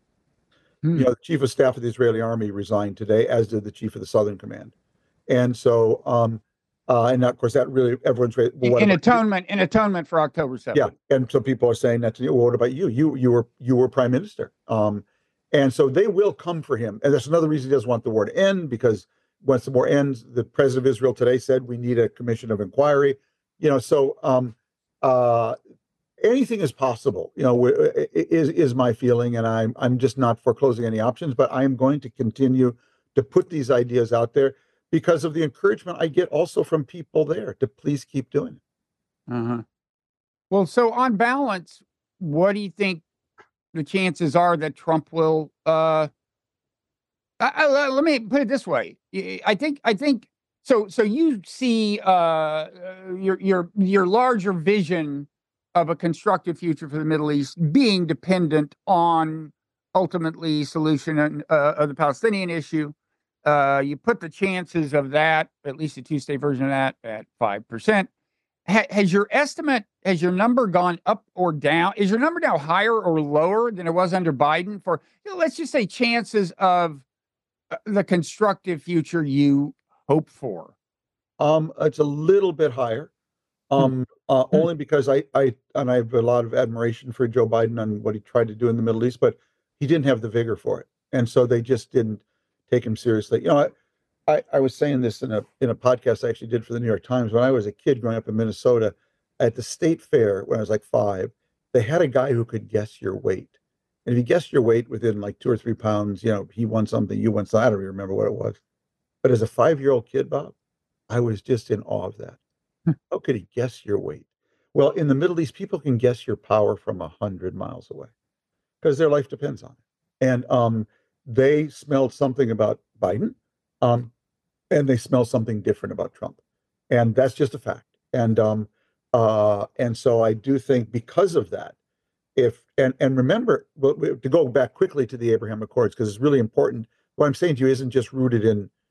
[SPEAKER 3] The chief of staff of the Israeli army resigned today, as did the chief of the Southern Command. And so, and of course, that really everyone's
[SPEAKER 2] in atonement for October 7th.
[SPEAKER 3] Yeah, and so people are saying that. Well, what about you? You were prime minister. And so they will come for him. And that's another reason he doesn't want the war to end, because once the war ends, the president of Israel today said we need a commission of inquiry. So anything is possible. Is my feeling, and I'm just not foreclosing any options. But I am going to continue to put these ideas out there, because of the encouragement I get also from people there to please keep doing it.
[SPEAKER 2] Well, so on balance, what do you think the chances are that Trump will? Let me put it this way. I think so. So you see your larger vision of a constructive future for the Middle East being dependent on ultimately solution of the Palestinian issue. You put the chances of that, at least a two-state version of that, at 5%. Has your number gone up or down? Is your number now higher or lower than it was under Biden for, let's just say, chances of the constructive future you hope for?
[SPEAKER 3] It's a little bit higher, only because I have a lot of admiration for Joe Biden and what he tried to do in the Middle East, but he didn't have the vigor for it. And so they just didn't take him seriously. I was saying this in a podcast I actually did for the New York Times. When I was a kid growing up in Minnesota, at the state fair when I was like 5, they had a guy who could guess your weight. And if you guessed your weight within like 2 or 3 pounds, he won something, you won something. I don't even remember what it was. But as a 5-year-old kid, Bob, I was just in awe of that. How could he guess your weight? Well, in the Middle East, people can guess your power from 100 miles away because their life depends on it. And they smelled something about Biden, um, and they smell something different about Trump, and that's just a fact. And so I do think because of that, if and remember, to go back quickly to the Abraham Accords because it's really important. What I'm saying to you isn't just rooted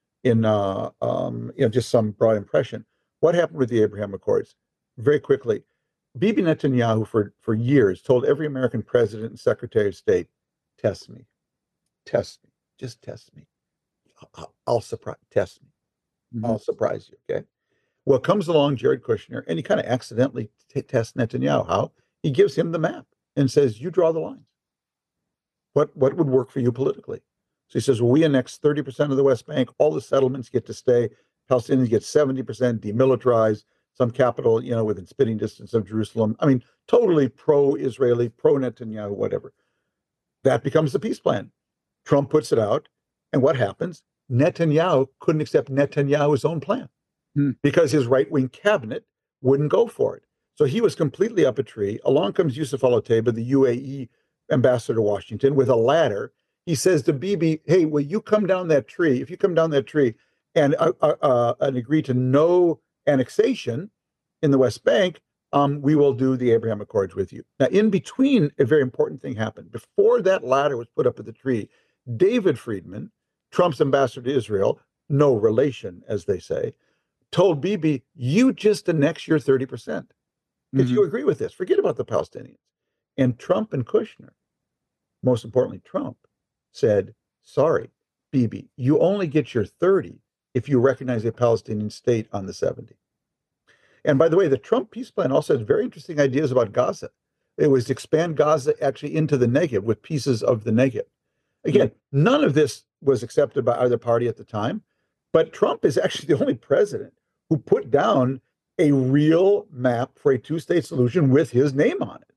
[SPEAKER 3] in just some broad impression. What happened with the Abraham Accords? Very quickly, Bibi Netanyahu for years told every American president and secretary of state, test me, just test me. I'll test me.
[SPEAKER 2] Mm-hmm.
[SPEAKER 3] I'll surprise you. Okay. Well, comes along Jared Kushner, and he kind of accidentally tests Netanyahu. How? He gives him the map and says, "You draw the lines. What would work for you politically?" So he says, "Well, we annex 30% of the West Bank. All the settlements get to stay. Palestinians get 70%, demilitarized, some capital, within spitting distance of Jerusalem. I mean, totally pro-Israeli, pro-Netanyahu, whatever." That becomes the peace plan. Trump puts it out, and what happens? Netanyahu couldn't accept Netanyahu's own plan because his right-wing cabinet wouldn't go for it. So he was completely up a tree. Along comes Yusuf Al-Otaiba, the UAE ambassador to Washington, with a ladder. He says to Bibi, "Hey, will you come down that tree? If you come down that tree and agree to no annexation in the West Bank, we will do the Abraham Accords with you." Now, in between, a very important thing happened. Before that ladder was put up at the tree, David Friedman, Trump's ambassador to Israel, no relation, as they say, told Bibi, "You just annex your 30%. If you agree with this, forget about the Palestinians." And Trump and Kushner, most importantly, Trump, said, "Sorry, Bibi, you only get your 30 if you recognize a Palestinian state on the 70. And by the way, the Trump peace plan also has very interesting ideas about Gaza. It was to expand Gaza actually into the Negev with pieces of the Negev. Again, none of this was accepted by either party at the time, but Trump is actually the only president who put down a real map for a two-state solution with his name on it.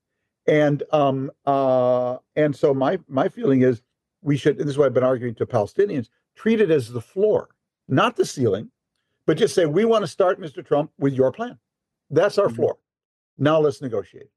[SPEAKER 3] And so my feeling is we should, and this is what I've been arguing to Palestinians, treat it as the floor, not the ceiling, but just say, we want to start, Mr. Trump, with your plan. That's our floor. Now let's negotiate.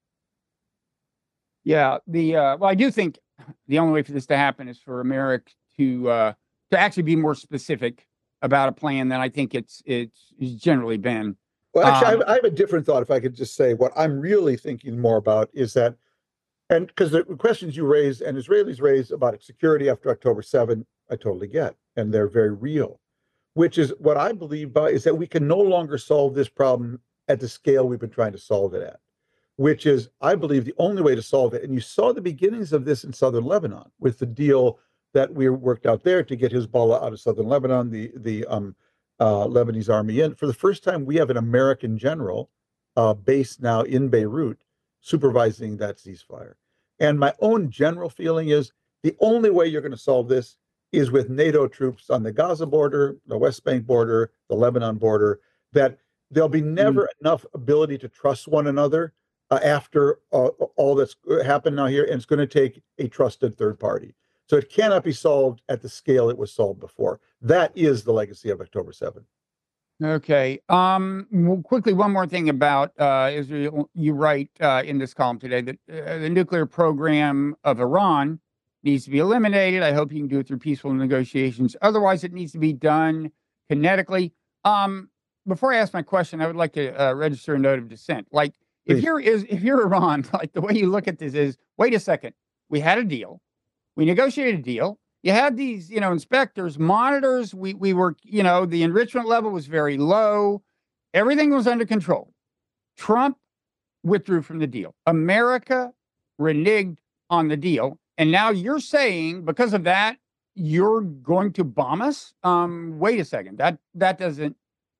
[SPEAKER 2] Yeah, well, I do think the only way for this to happen is for America to actually be more specific about a plan than I think it's generally been.
[SPEAKER 3] Well, actually, I have a different thought. If I could just say, what I'm really thinking more about is that, and because the questions you raised and Israelis raised about security after October 7, I totally get, and they're very real. Which is what I believe is that we can no longer solve this problem at the scale we've been trying to solve it at, which is, I believe, the only way to solve it. And you saw the beginnings of this in southern Lebanon with the deal that we worked out there to get Hezbollah out of southern Lebanon, the Lebanese army in. For the first time, we have an American general based now in Beirut supervising that ceasefire. And my own general feeling is the only way you're going to solve this is with NATO troops on the Gaza border, the West Bank border, the Lebanon border, that there'll be never enough ability to trust one another after all that's happened now here. And it's going to take a trusted third party. So it cannot be solved at the scale it was solved before. That is the legacy of October 7.
[SPEAKER 2] Okay. Quickly, one more thing about Israel. You write in this column today that the nuclear program of Iran needs to be eliminated. I hope you can do it through peaceful negotiations. Otherwise, it needs to be done kinetically. Before I ask my question, I would like to register a note of dissent. Like, if you're Iran, like the way you look at this is, wait a second, we had a deal, we negotiated a deal. You had these, inspectors, monitors. We were, the enrichment level was very low. Everything was under control. Trump withdrew from the deal. America reneged on the deal. And now you're saying because of that, you're going to bomb us? Wait a second. That doesn't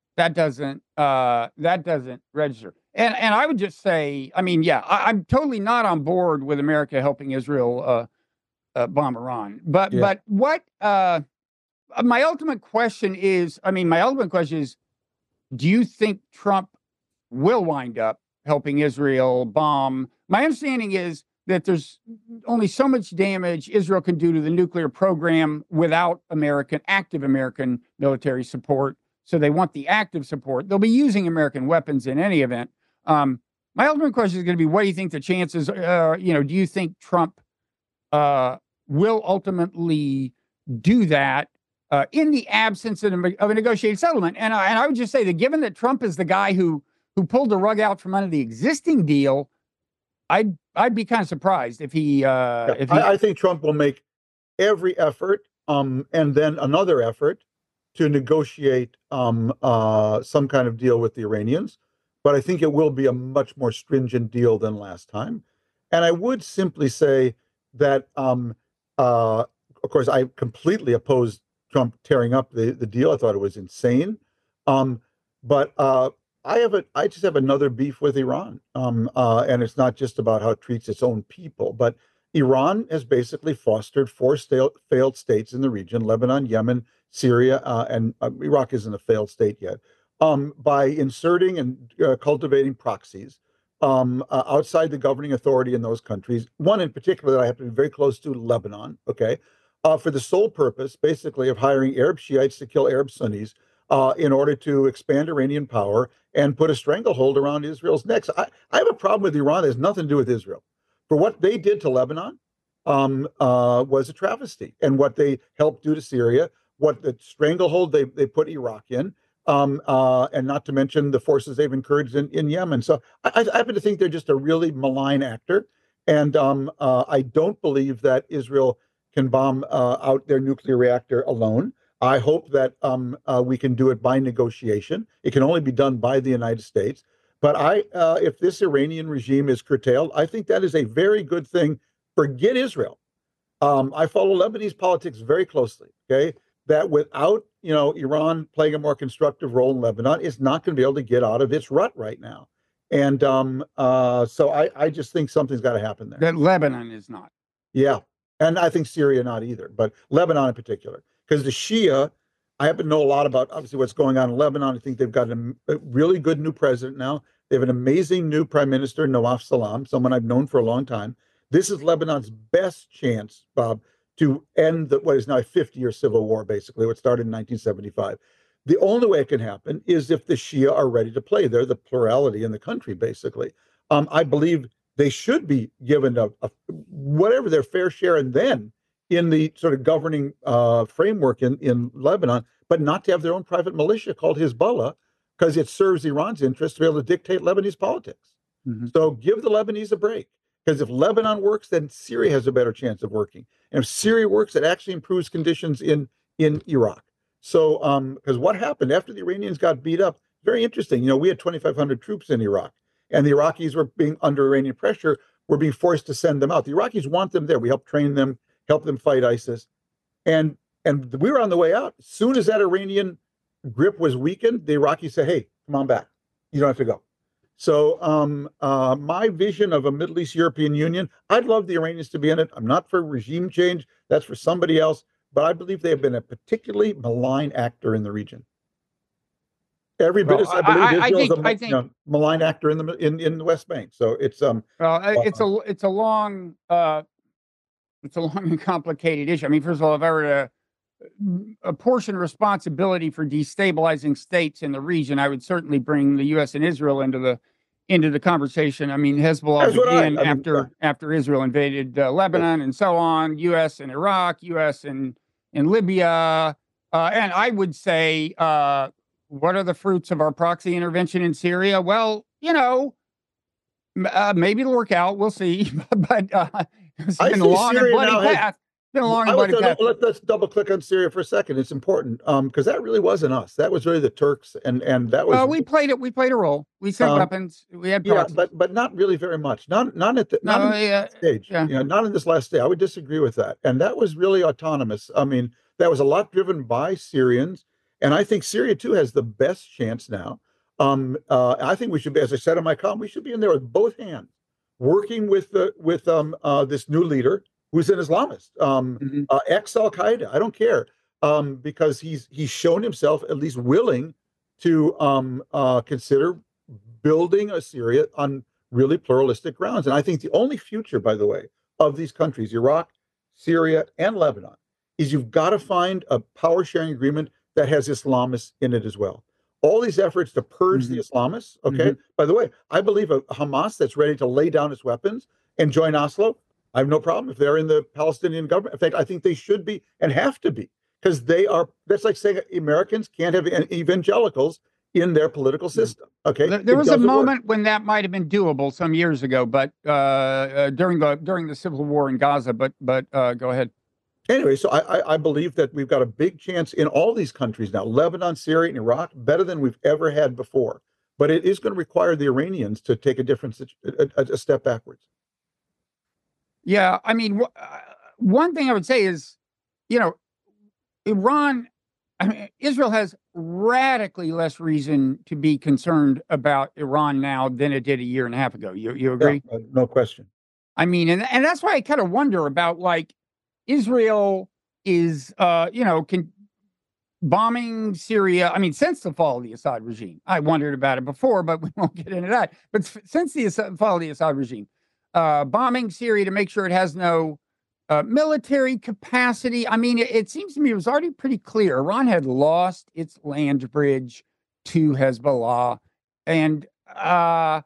[SPEAKER 2] register. And I would just say, I'm totally not on board with America helping Israel bomb Iran. But what my ultimate question is, do you think Trump will wind up helping Israel bomb? My understanding is that there's only so much damage Israel can do to the nuclear program without active American military support. So they want the active support. They'll be using American weapons in any event. My ultimate question is going to be, what do you think the chances, do you think Trump will ultimately do that in the absence of a negotiated settlement? And I would just say that given that Trump is the guy who pulled the rug out from under the existing deal, I'd be kind of surprised if he.
[SPEAKER 3] I think Trump will make every effort, and then another effort to negotiate some kind of deal with the Iranians. But I think it will be a much more stringent deal than last time. And I would simply say that, of course, I completely opposed Trump tearing up the deal. I thought it was insane. But I just have another beef with Iran. And it's not just about how it treats its own people, but Iran has basically fostered four failed states in the region: Lebanon, Yemen, Syria, and Iraq isn't a failed state yet, by inserting and cultivating proxies outside the governing authority in those countries. One in particular that I happen to be very close to, Lebanon, okay, for the sole purpose, basically, of hiring Arab Shiites to kill Arab Sunnis in order to expand Iranian power and put a stranglehold around Israel's neck. So I have a problem with Iran that has nothing to do with Israel. For what they did to Lebanon was a travesty, and what they helped do to Syria, what the stranglehold they put Iraq in, and not to mention the forces they've encouraged in Yemen. So I happen to think they're just a really malign actor, and I don't believe that Israel can bomb out their nuclear reactor alone. I hope that we can do it by negotiation. It can only be done by the United States. But if this Iranian regime is curtailed, I think that is a very good thing. Forget Israel. I follow Lebanese politics very closely. Okay, that without Iran playing a more constructive role in Lebanon, it's not going to be able to get out of its rut right now. And so I just think something's got to happen there.
[SPEAKER 2] That Lebanon is not.
[SPEAKER 3] Yeah, and I think Syria not either, but Lebanon in particular, because the Shia. I happen to know a lot about, obviously, what's going on in Lebanon. I think they've got a really good new president now. They have an amazing new prime minister, Nawaf Salam, someone I've known for a long time. This is Lebanon's best chance, Bob, to end what is now a 50-year civil war, basically, what started in 1975. The only way it can happen is if the Shia are ready to play. They're the plurality in the country, basically. I believe they should be given whatever their fair share, and then in the sort of governing framework in Lebanon, but not to have their own private militia called Hezbollah, because it serves Iran's interest to be able to dictate Lebanese politics. Mm-hmm. So give the Lebanese a break, because if Lebanon works, then Syria has a better chance of working. And if Syria works, it actually improves conditions in Iraq. So, because what happened after the Iranians got beat up, very interesting. We had 2,500 troops in Iraq, and the Iraqis were being under Iranian pressure, were being forced to send them out. The Iraqis want them there. We helped train them, help them fight ISIS. And we were on the way out. As soon as that Iranian grip was weakened, the Iraqis said, hey, come on back. You don't have to go. So my vision of a Middle East European Union, I'd love the Iranians to be in it. I'm not for regime change. That's for somebody else. But I believe they have been a particularly malign actor in the region. Every bit as I believe Israel is a malign actor in the West Bank. So it's
[SPEAKER 2] it's a long and complicated issue. I mean, first of all, if I were to apportion responsibility for destabilizing states in the region, I would certainly bring the U.S. and Israel into the conversation. I mean, Hezbollah began after Israel invaded Lebanon and so on. U.S. and Iraq, U.S. and Libya, and I would say, what are the fruits of our proxy intervention in Syria? Well, maybe it'll work out. We'll see. But it's been a long and bloody path.
[SPEAKER 3] Let's double click on Syria for a second. It's important because that really wasn't us. That was really the Turks, and that was.
[SPEAKER 2] We played it. We played a role. We sent weapons. We had proxies.
[SPEAKER 3] but not really very much. Not at the stage. Yeah. Not in this last stage. I would disagree with that. And that was really autonomous. I mean, that was a lot driven by Syrians, and I think Syria too has the best chance now. I think we should be, as I said in my column, we should be in there with both hands, working with this new leader who's an Islamist, ex Al Qaeda. I don't care. because he's shown himself at least willing to consider building a Syria on really pluralistic grounds. And I think the only future, by the way, of these countries, Iraq, Syria, and Lebanon, is you've got to find a power sharing agreement that has Islamists in it as well. All these efforts to purge the Islamists, okay? By the way, I believe a Hamas that's ready to lay down its weapons and join Oslo, I have no problem if they're in the Palestinian government. In fact, I think they should be and have to be, because that's like saying Americans can't have evangelicals in their political system. Okay,
[SPEAKER 2] there was a moment when that might have been doable some years ago, but during the civil war in Gaza. But go ahead.
[SPEAKER 3] Anyway, so I believe that we've got a big chance in all these countries now, Lebanon, Syria, and Iraq, better than we've ever had before. But it is going to require the Iranians to take a step backwards.
[SPEAKER 2] Yeah, I mean, one thing I would say is, Iran. I mean, Israel has radically less reason to be concerned about Iran now than it did a year and a half ago. You agree?
[SPEAKER 3] Yeah, no question.
[SPEAKER 2] I mean, and that's why I kind of wonder about, like, Israel is, bombing Syria. I mean, since the fall of the Assad regime. I wondered about it before, but we won't get into that. But since the fall of the Assad regime, bombing Syria to make sure it has no military capacity. I mean, it seems to me it was already pretty clear. Iran had lost its land bridge to Hezbollah, and I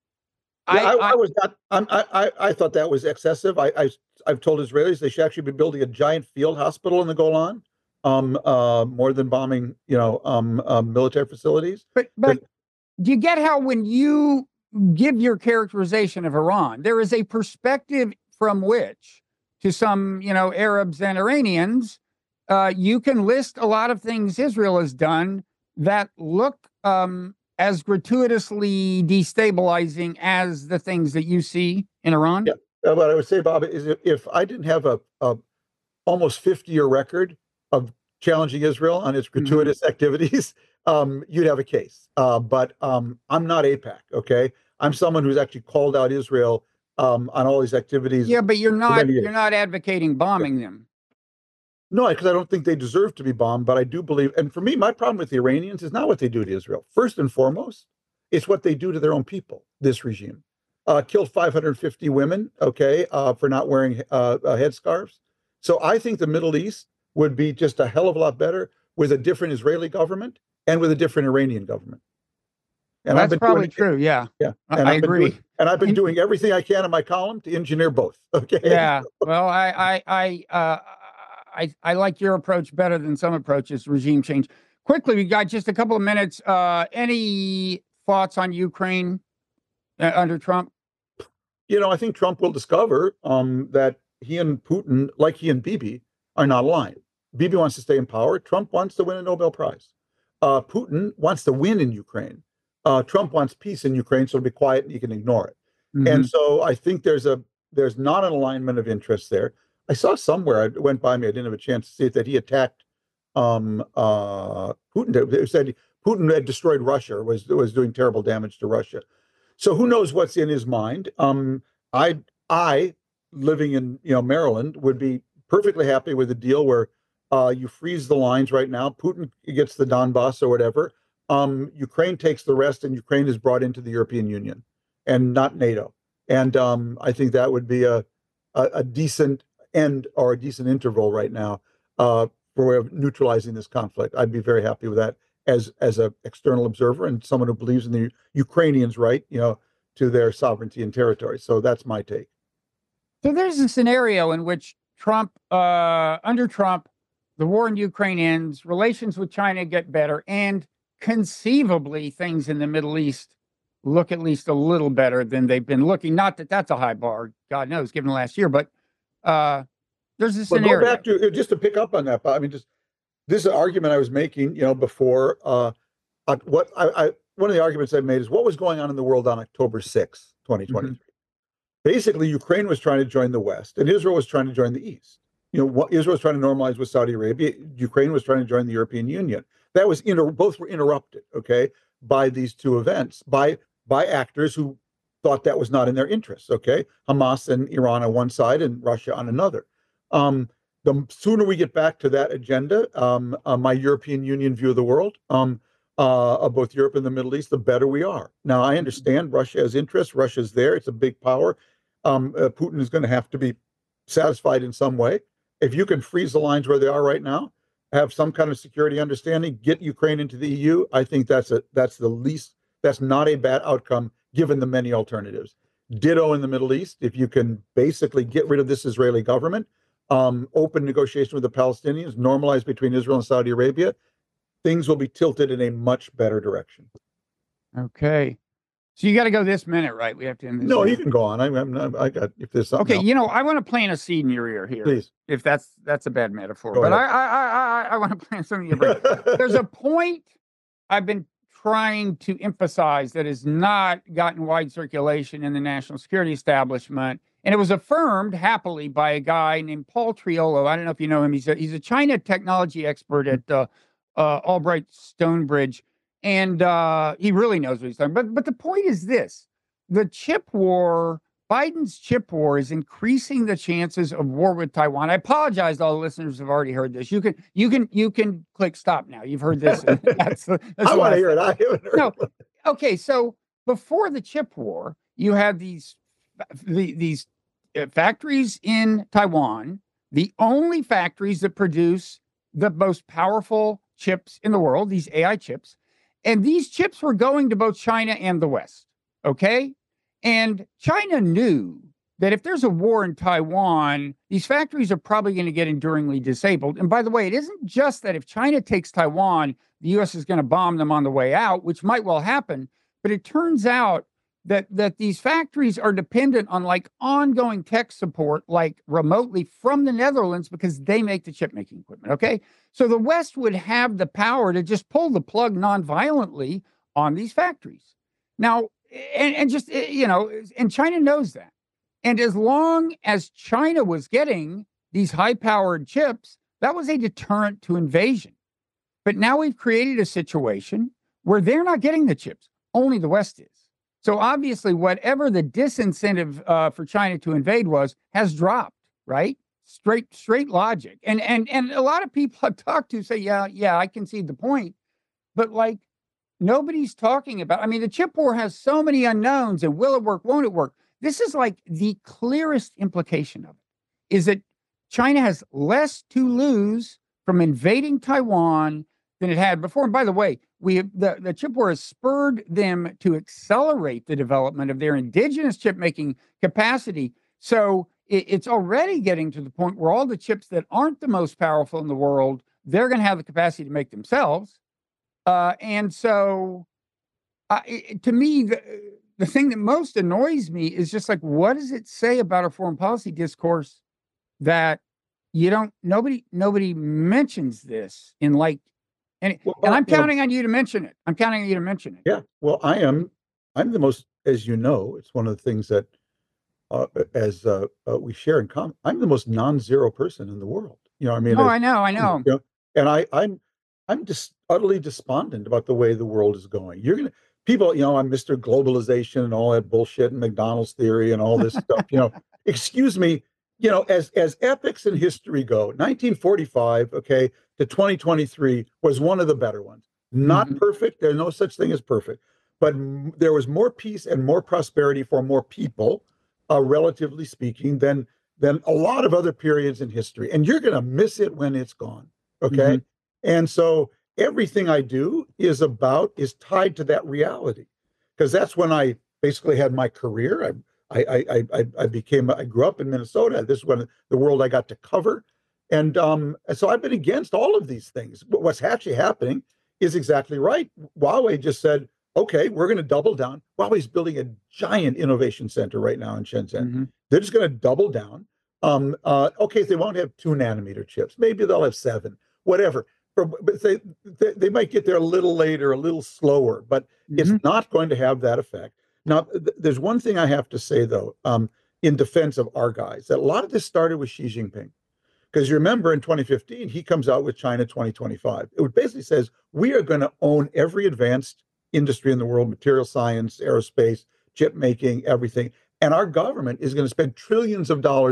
[SPEAKER 3] thought that was excessive. I've told Israelis they should actually be building a giant field hospital in the Golan, more than bombing, military facilities.
[SPEAKER 2] But do you get how when you give your characterization of Iran, there is a perspective from which, to some, Arabs and Iranians, you can list a lot of things Israel has done that look as gratuitously destabilizing as the things that you see in Iran?
[SPEAKER 3] Yeah. What I would say, Bob, is if I didn't have a almost 50-year record of challenging Israel on its gratuitous activities, you'd have a case. But I'm not AIPAC, okay? I'm someone who's actually called out Israel on all these activities.
[SPEAKER 2] Yeah, but you're not advocating bombing them.
[SPEAKER 3] No, because I don't think they deserve to be bombed, but I do believe, and for me, my problem with the Iranians is not what they do to Israel. First and foremost, it's what they do to their own people, this regime. Killed 550 women, okay, for not wearing headscarves. So I think the Middle East would be just a hell of a lot better with a different Israeli government and with a different Iranian government.
[SPEAKER 2] And that's probably true. Yeah.
[SPEAKER 3] Yeah.
[SPEAKER 2] And I agree.
[SPEAKER 3] I've been doing everything I can in my column to engineer both. Okay.
[SPEAKER 2] Yeah. Well, I like your approach better than some approaches, regime change. Quickly, we got just a couple of minutes. Any thoughts on Ukraine under Trump?
[SPEAKER 3] I think Trump will discover that he and Putin, like he and Bibi, are not aligned. Bibi wants to stay in power. Trump wants to win a Nobel Prize. Putin wants to win in Ukraine. Trump wants peace in Ukraine, so it'll be quiet and you can ignore it. And so I think there's not an alignment of interests there. I saw somewhere, it went by me, I didn't have a chance to see it, that he attacked Putin. It said Putin had destroyed Russia, was doing terrible damage to Russia. So who knows what's in his mind? I living in Maryland would be perfectly happy with a deal where you freeze the lines right now. Putin gets the Donbass or whatever. Ukraine takes the rest, and Ukraine is brought into the European Union and not NATO. And I think that would be a decent end or a decent interval right now for way of neutralizing this conflict. I'd be very happy with that as an external observer and someone who believes in the Ukrainians' right, to their sovereignty and territory. So that's my take.
[SPEAKER 2] So there's a scenario in which under Trump, the war in Ukraine ends, relations with China get better, and conceivably things in the Middle East look at least a little better than they've been looking. Not that that's a high bar, God knows, given last year, but there's a scenario.
[SPEAKER 3] Go back to, just to pick up on that, I mean, this is an argument I was making, before. One of the arguments I made is what was going on in the world on October 6th, 2023. Basically, Ukraine was trying to join the West, and Israel was trying to join the East. Israel was trying to normalize with Saudi Arabia. Ukraine was trying to join the European Union. That was both were interrupted, okay, by these two events, by actors who thought that was not in their interests, okay? Hamas and Iran on one side and Russia on another. the sooner we get back to that agenda, my European Union view of the world, of both Europe and the Middle East, the better we are. Now, I understand Russia has interests. Russia's there. It's a big power. Putin is going to have to be satisfied in some way. If you can freeze the lines where they are right now, have some kind of security understanding, get Ukraine into the EU, I think that's not a bad outcome given the many alternatives. Ditto in the Middle East. If you can basically get rid of this Israeli government, open negotiation with the Palestinians, normalize between Israel and Saudi Arabia, things will be tilted in a much better direction.
[SPEAKER 2] Okay. So you got to go this minute, right? We have to end this.
[SPEAKER 3] No,
[SPEAKER 2] minute.
[SPEAKER 3] you can go on. I got, if there's something
[SPEAKER 2] Okay,
[SPEAKER 3] else.
[SPEAKER 2] I want to plant a seed in your ear here.
[SPEAKER 3] Please.
[SPEAKER 2] If that's a bad metaphor,
[SPEAKER 3] Go
[SPEAKER 2] but
[SPEAKER 3] ahead.
[SPEAKER 2] I want to plant something in your brain. There's a point I've been trying to emphasize that has not gotten wide circulation in the national security establishment, and it was affirmed happily by a guy named Paul Triolo. I don't know if you know him. He's a China technology expert at Albright Stonebridge. And he really knows what he's talking about. But the point is this: the chip war, Biden's chip war, is increasing the chances of war with Taiwan. I apologize to all the listeners who have already heard this. You can click stop now. You've heard this. That's
[SPEAKER 3] I want to hear it. I haven't heard it.
[SPEAKER 2] Okay, so before the chip war, you had these factories in Taiwan, the only factories that produce the most powerful chips in the world, these AI chips. And these chips were going to both China and the West, okay? And China knew that if there's a war in Taiwan, these factories are probably going to get enduringly disabled. And by the way, it isn't just that if China takes Taiwan, the U.S. is going to bomb them on the way out, which might well happen. But it turns out that these factories are dependent on like ongoing tech support, like remotely from the Netherlands, because they make the chip making equipment. Okay. So the West would have the power to just pull the plug non-violently on these factories. Now, and China knows that. And as long as China was getting these high-powered chips, that was a deterrent to invasion. But now we've created a situation where they're not getting the chips, only the West is. So obviously, whatever the disincentive for China to invade was has dropped, right? Straight logic. And a lot of people I've talked to say, yeah, I concede the point. But like nobody's talking about, I mean, the chip war has so many unknowns, and will it work, won't it work? This is like the clearest implication of it, is that China has less to lose from invading Taiwan than it had before. And by the way, the chip war has spurred them to accelerate the development of their indigenous chip making capacity. So it's already getting to the point where all the chips that aren't the most powerful in the world, they're going to have the capacity to make themselves. And so to me, the thing that most annoys me is just like, what does it say about our foreign policy discourse that nobody mentions this in like, and I'm counting on you to mention it. I'm counting on you to mention it.
[SPEAKER 3] Yeah. Well, I'm the most, as you know, it's one of the things that we share in common. I'm the most non-zero person in the world. I mean,
[SPEAKER 2] I know.
[SPEAKER 3] And I'm just utterly despondent about the way the world is going. People, I'm Mr. Globalization and all that bullshit and McDonald's theory and all this stuff, excuse me, as epics in history go, 1945, okay, to 2023 was one of the better ones. Not perfect. There's no such thing as perfect, but there was more peace and more prosperity for more people, relatively speaking, than a lot of other periods in history. And you're going to miss it when it's gone. Okay. And so everything I do is tied to that reality, because that's when I basically had my career. I grew up in Minnesota. This is when the world I got to cover. And so I've been against all of these things. But what's actually happening is exactly right. Huawei just said, okay, we're going to double down. Huawei's building a giant innovation center right now in Shenzhen. They're just going to double down. Okay, they won't have 2-nanometer chips. Maybe they'll have 7, whatever. But they might get there a little later, a little slower, but it's not going to have that effect. Now, there's one thing I have to say, though, in defense of our guys, that a lot of this started with Xi Jinping. Because you remember in 2015, he comes out with China 2025. It basically says, we are going to own every advanced industry in the world, material science, aerospace, chip making, everything. And our government is going to spend trillions of dollars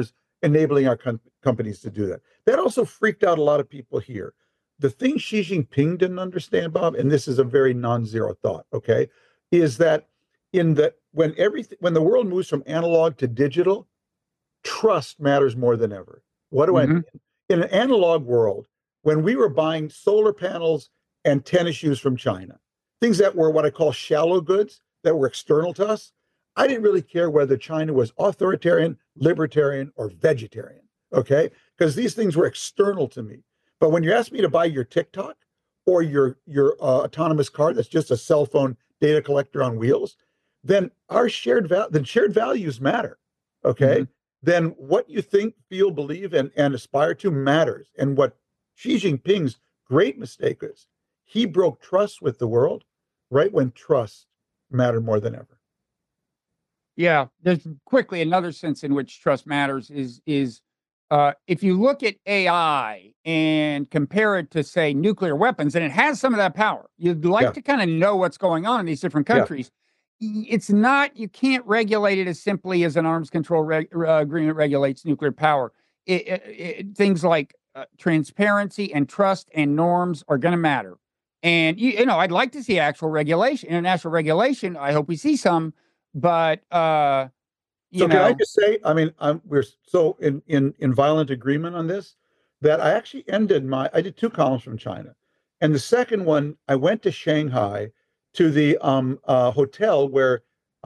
[SPEAKER 3] enabling our companies to do that. That also freaked out a lot of people here. The thing Xi Jinping didn't understand, Bob, and this is a very non-zero thought, okay, is that when the world moves from analog to digital, trust matters more than ever. What do I mean? In an analog world, when we were buying solar panels and tennis shoes from China, things that were what I call shallow goods that were external to us, I didn't really care whether China was authoritarian, libertarian, or vegetarian, okay? Because these things were external to me. But when you ask me to buy your TikTok or your autonomous car that's just a cell phone data collector on wheels, then our shared values matter, okay? Then what you think, feel, believe, and aspire to matters. And what Xi Jinping's great mistake is, he broke trust with the world right when trust mattered more than ever.
[SPEAKER 2] Yeah, there's quickly another sense in which trust matters is if you look at AI and compare it to, say, nuclear weapons, and it has some of that power. You'd like to kind of know what's going on in these different countries. It's not, you can't regulate it as simply as an arms control agreement regulates nuclear power. Things like transparency and trust and norms are going to matter. And, I'd like to see actual regulation, international regulation. I hope we see some, but,
[SPEAKER 3] so can I just say, I mean, we're so in violent agreement on this that I actually I did 2 columns from China. And the second one, I went to Shanghai to the hotel where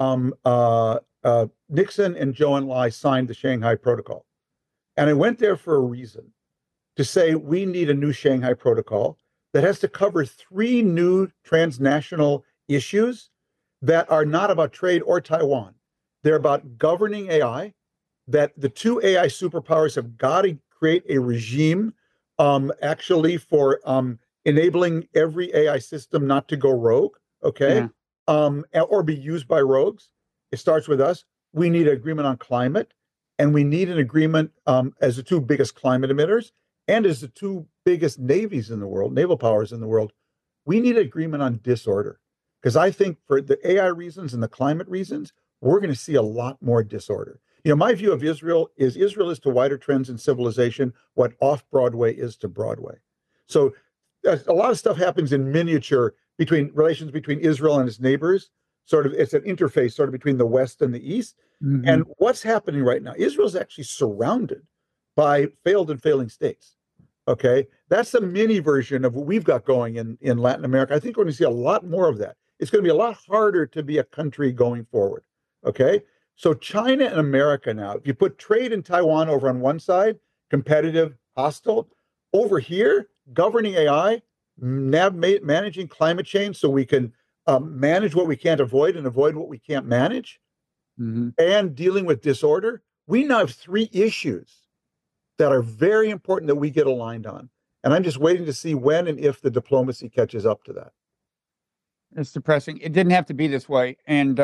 [SPEAKER 3] Nixon and Zhou Enlai signed the Shanghai Protocol. And I went there for a reason, to say we need a new Shanghai Protocol that has to cover 3 new transnational issues that are not about trade or Taiwan. They're about governing AI, that the 2 AI superpowers have got to create a regime actually for enabling every AI system not to go rogue, okay? Or be used by rogues. It starts with us. We need an agreement on climate, and we need an agreement as the 2 biggest climate emitters and as the 2 biggest navies in the world, naval powers in the world. We need an agreement on disorder, because I think for the AI reasons and the climate reasons, we're going to see a lot more disorder. My view of Israel is to wider trends in civilization what off-Broadway is to Broadway. So a lot of stuff happens in miniature relations between Israel and its neighbors. Sort of, it's an interface sort of between the West and the East. And what's happening right now, Israel's actually surrounded by failed and failing states. Okay, that's a mini version of what we've got going in Latin America. I think we're going to see a lot more of that. It's going to be a lot harder to be a country going forward. Okay, so China and America now, if you put trade in Taiwan over on one side, competitive, hostile, over here, governing AI, managing climate change so we can manage what we can't avoid and avoid what we can't manage, and dealing with disorder, we now have 3 issues that are very important that we get aligned on. And I'm just waiting to see when and if the diplomacy catches up to that.
[SPEAKER 2] It's depressing. It didn't have to be this way. And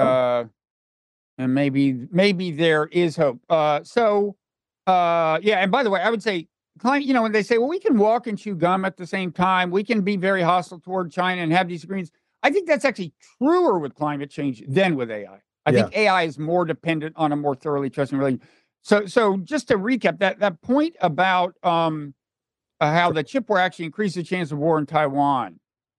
[SPEAKER 2] maybe there is hope. And by the way, I would say, when they say, well, we can walk and chew gum at the same time, we can be very hostile toward China and have these agreements. I think that's actually truer with climate change than with AI. I think AI is more dependent on a more thoroughly trusting relationship. So just to recap, that point about how the chip war actually increased the chance of war in Taiwan.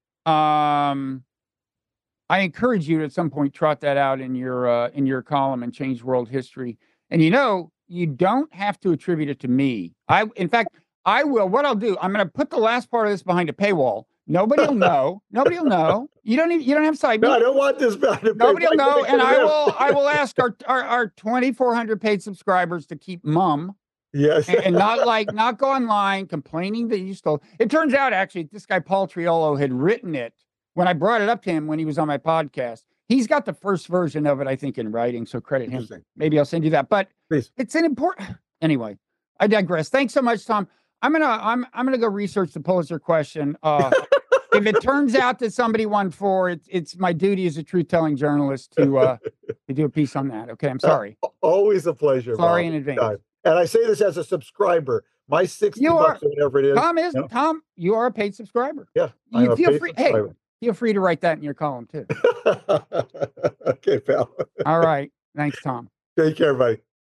[SPEAKER 2] I encourage you to at some point trot that out in your column and Change World History. And you don't have to attribute it to me. In fact, I will. What I'll do, I'm going to put the last part of this behind a paywall. Nobody will know. Nobody will know. You don't have sight.
[SPEAKER 3] No, I don't want this.
[SPEAKER 2] Nobody will know. And I will ask our 2,400 paid subscribers to keep mum.
[SPEAKER 3] Yes.
[SPEAKER 2] and not go online complaining that you stole. It turns out actually this guy Paul Triolo had written it when I brought it up to him when he was on my podcast. He's got the first version of it, I think, in writing. So credit him. Maybe I'll send you that. But
[SPEAKER 3] please.
[SPEAKER 2] It's an important. Anyway, I digress. Thanks so much, Tom. I'm gonna go research the Pulitzer question. If it turns out that somebody won 4, it's my duty as a truth-telling journalist to do a piece on that. Okay, I'm sorry.
[SPEAKER 3] Always a pleasure.
[SPEAKER 2] Sorry
[SPEAKER 3] Bob.
[SPEAKER 2] in advance.
[SPEAKER 3] God. And I say this as a subscriber. My $60 or whatever it is.
[SPEAKER 2] Tom, you are a paid subscriber.
[SPEAKER 3] Yeah,
[SPEAKER 2] you feel free. Hey, feel free to write that in your column too.
[SPEAKER 3] Okay, pal.
[SPEAKER 2] All right. Thanks, Tom.
[SPEAKER 3] Take care, buddy.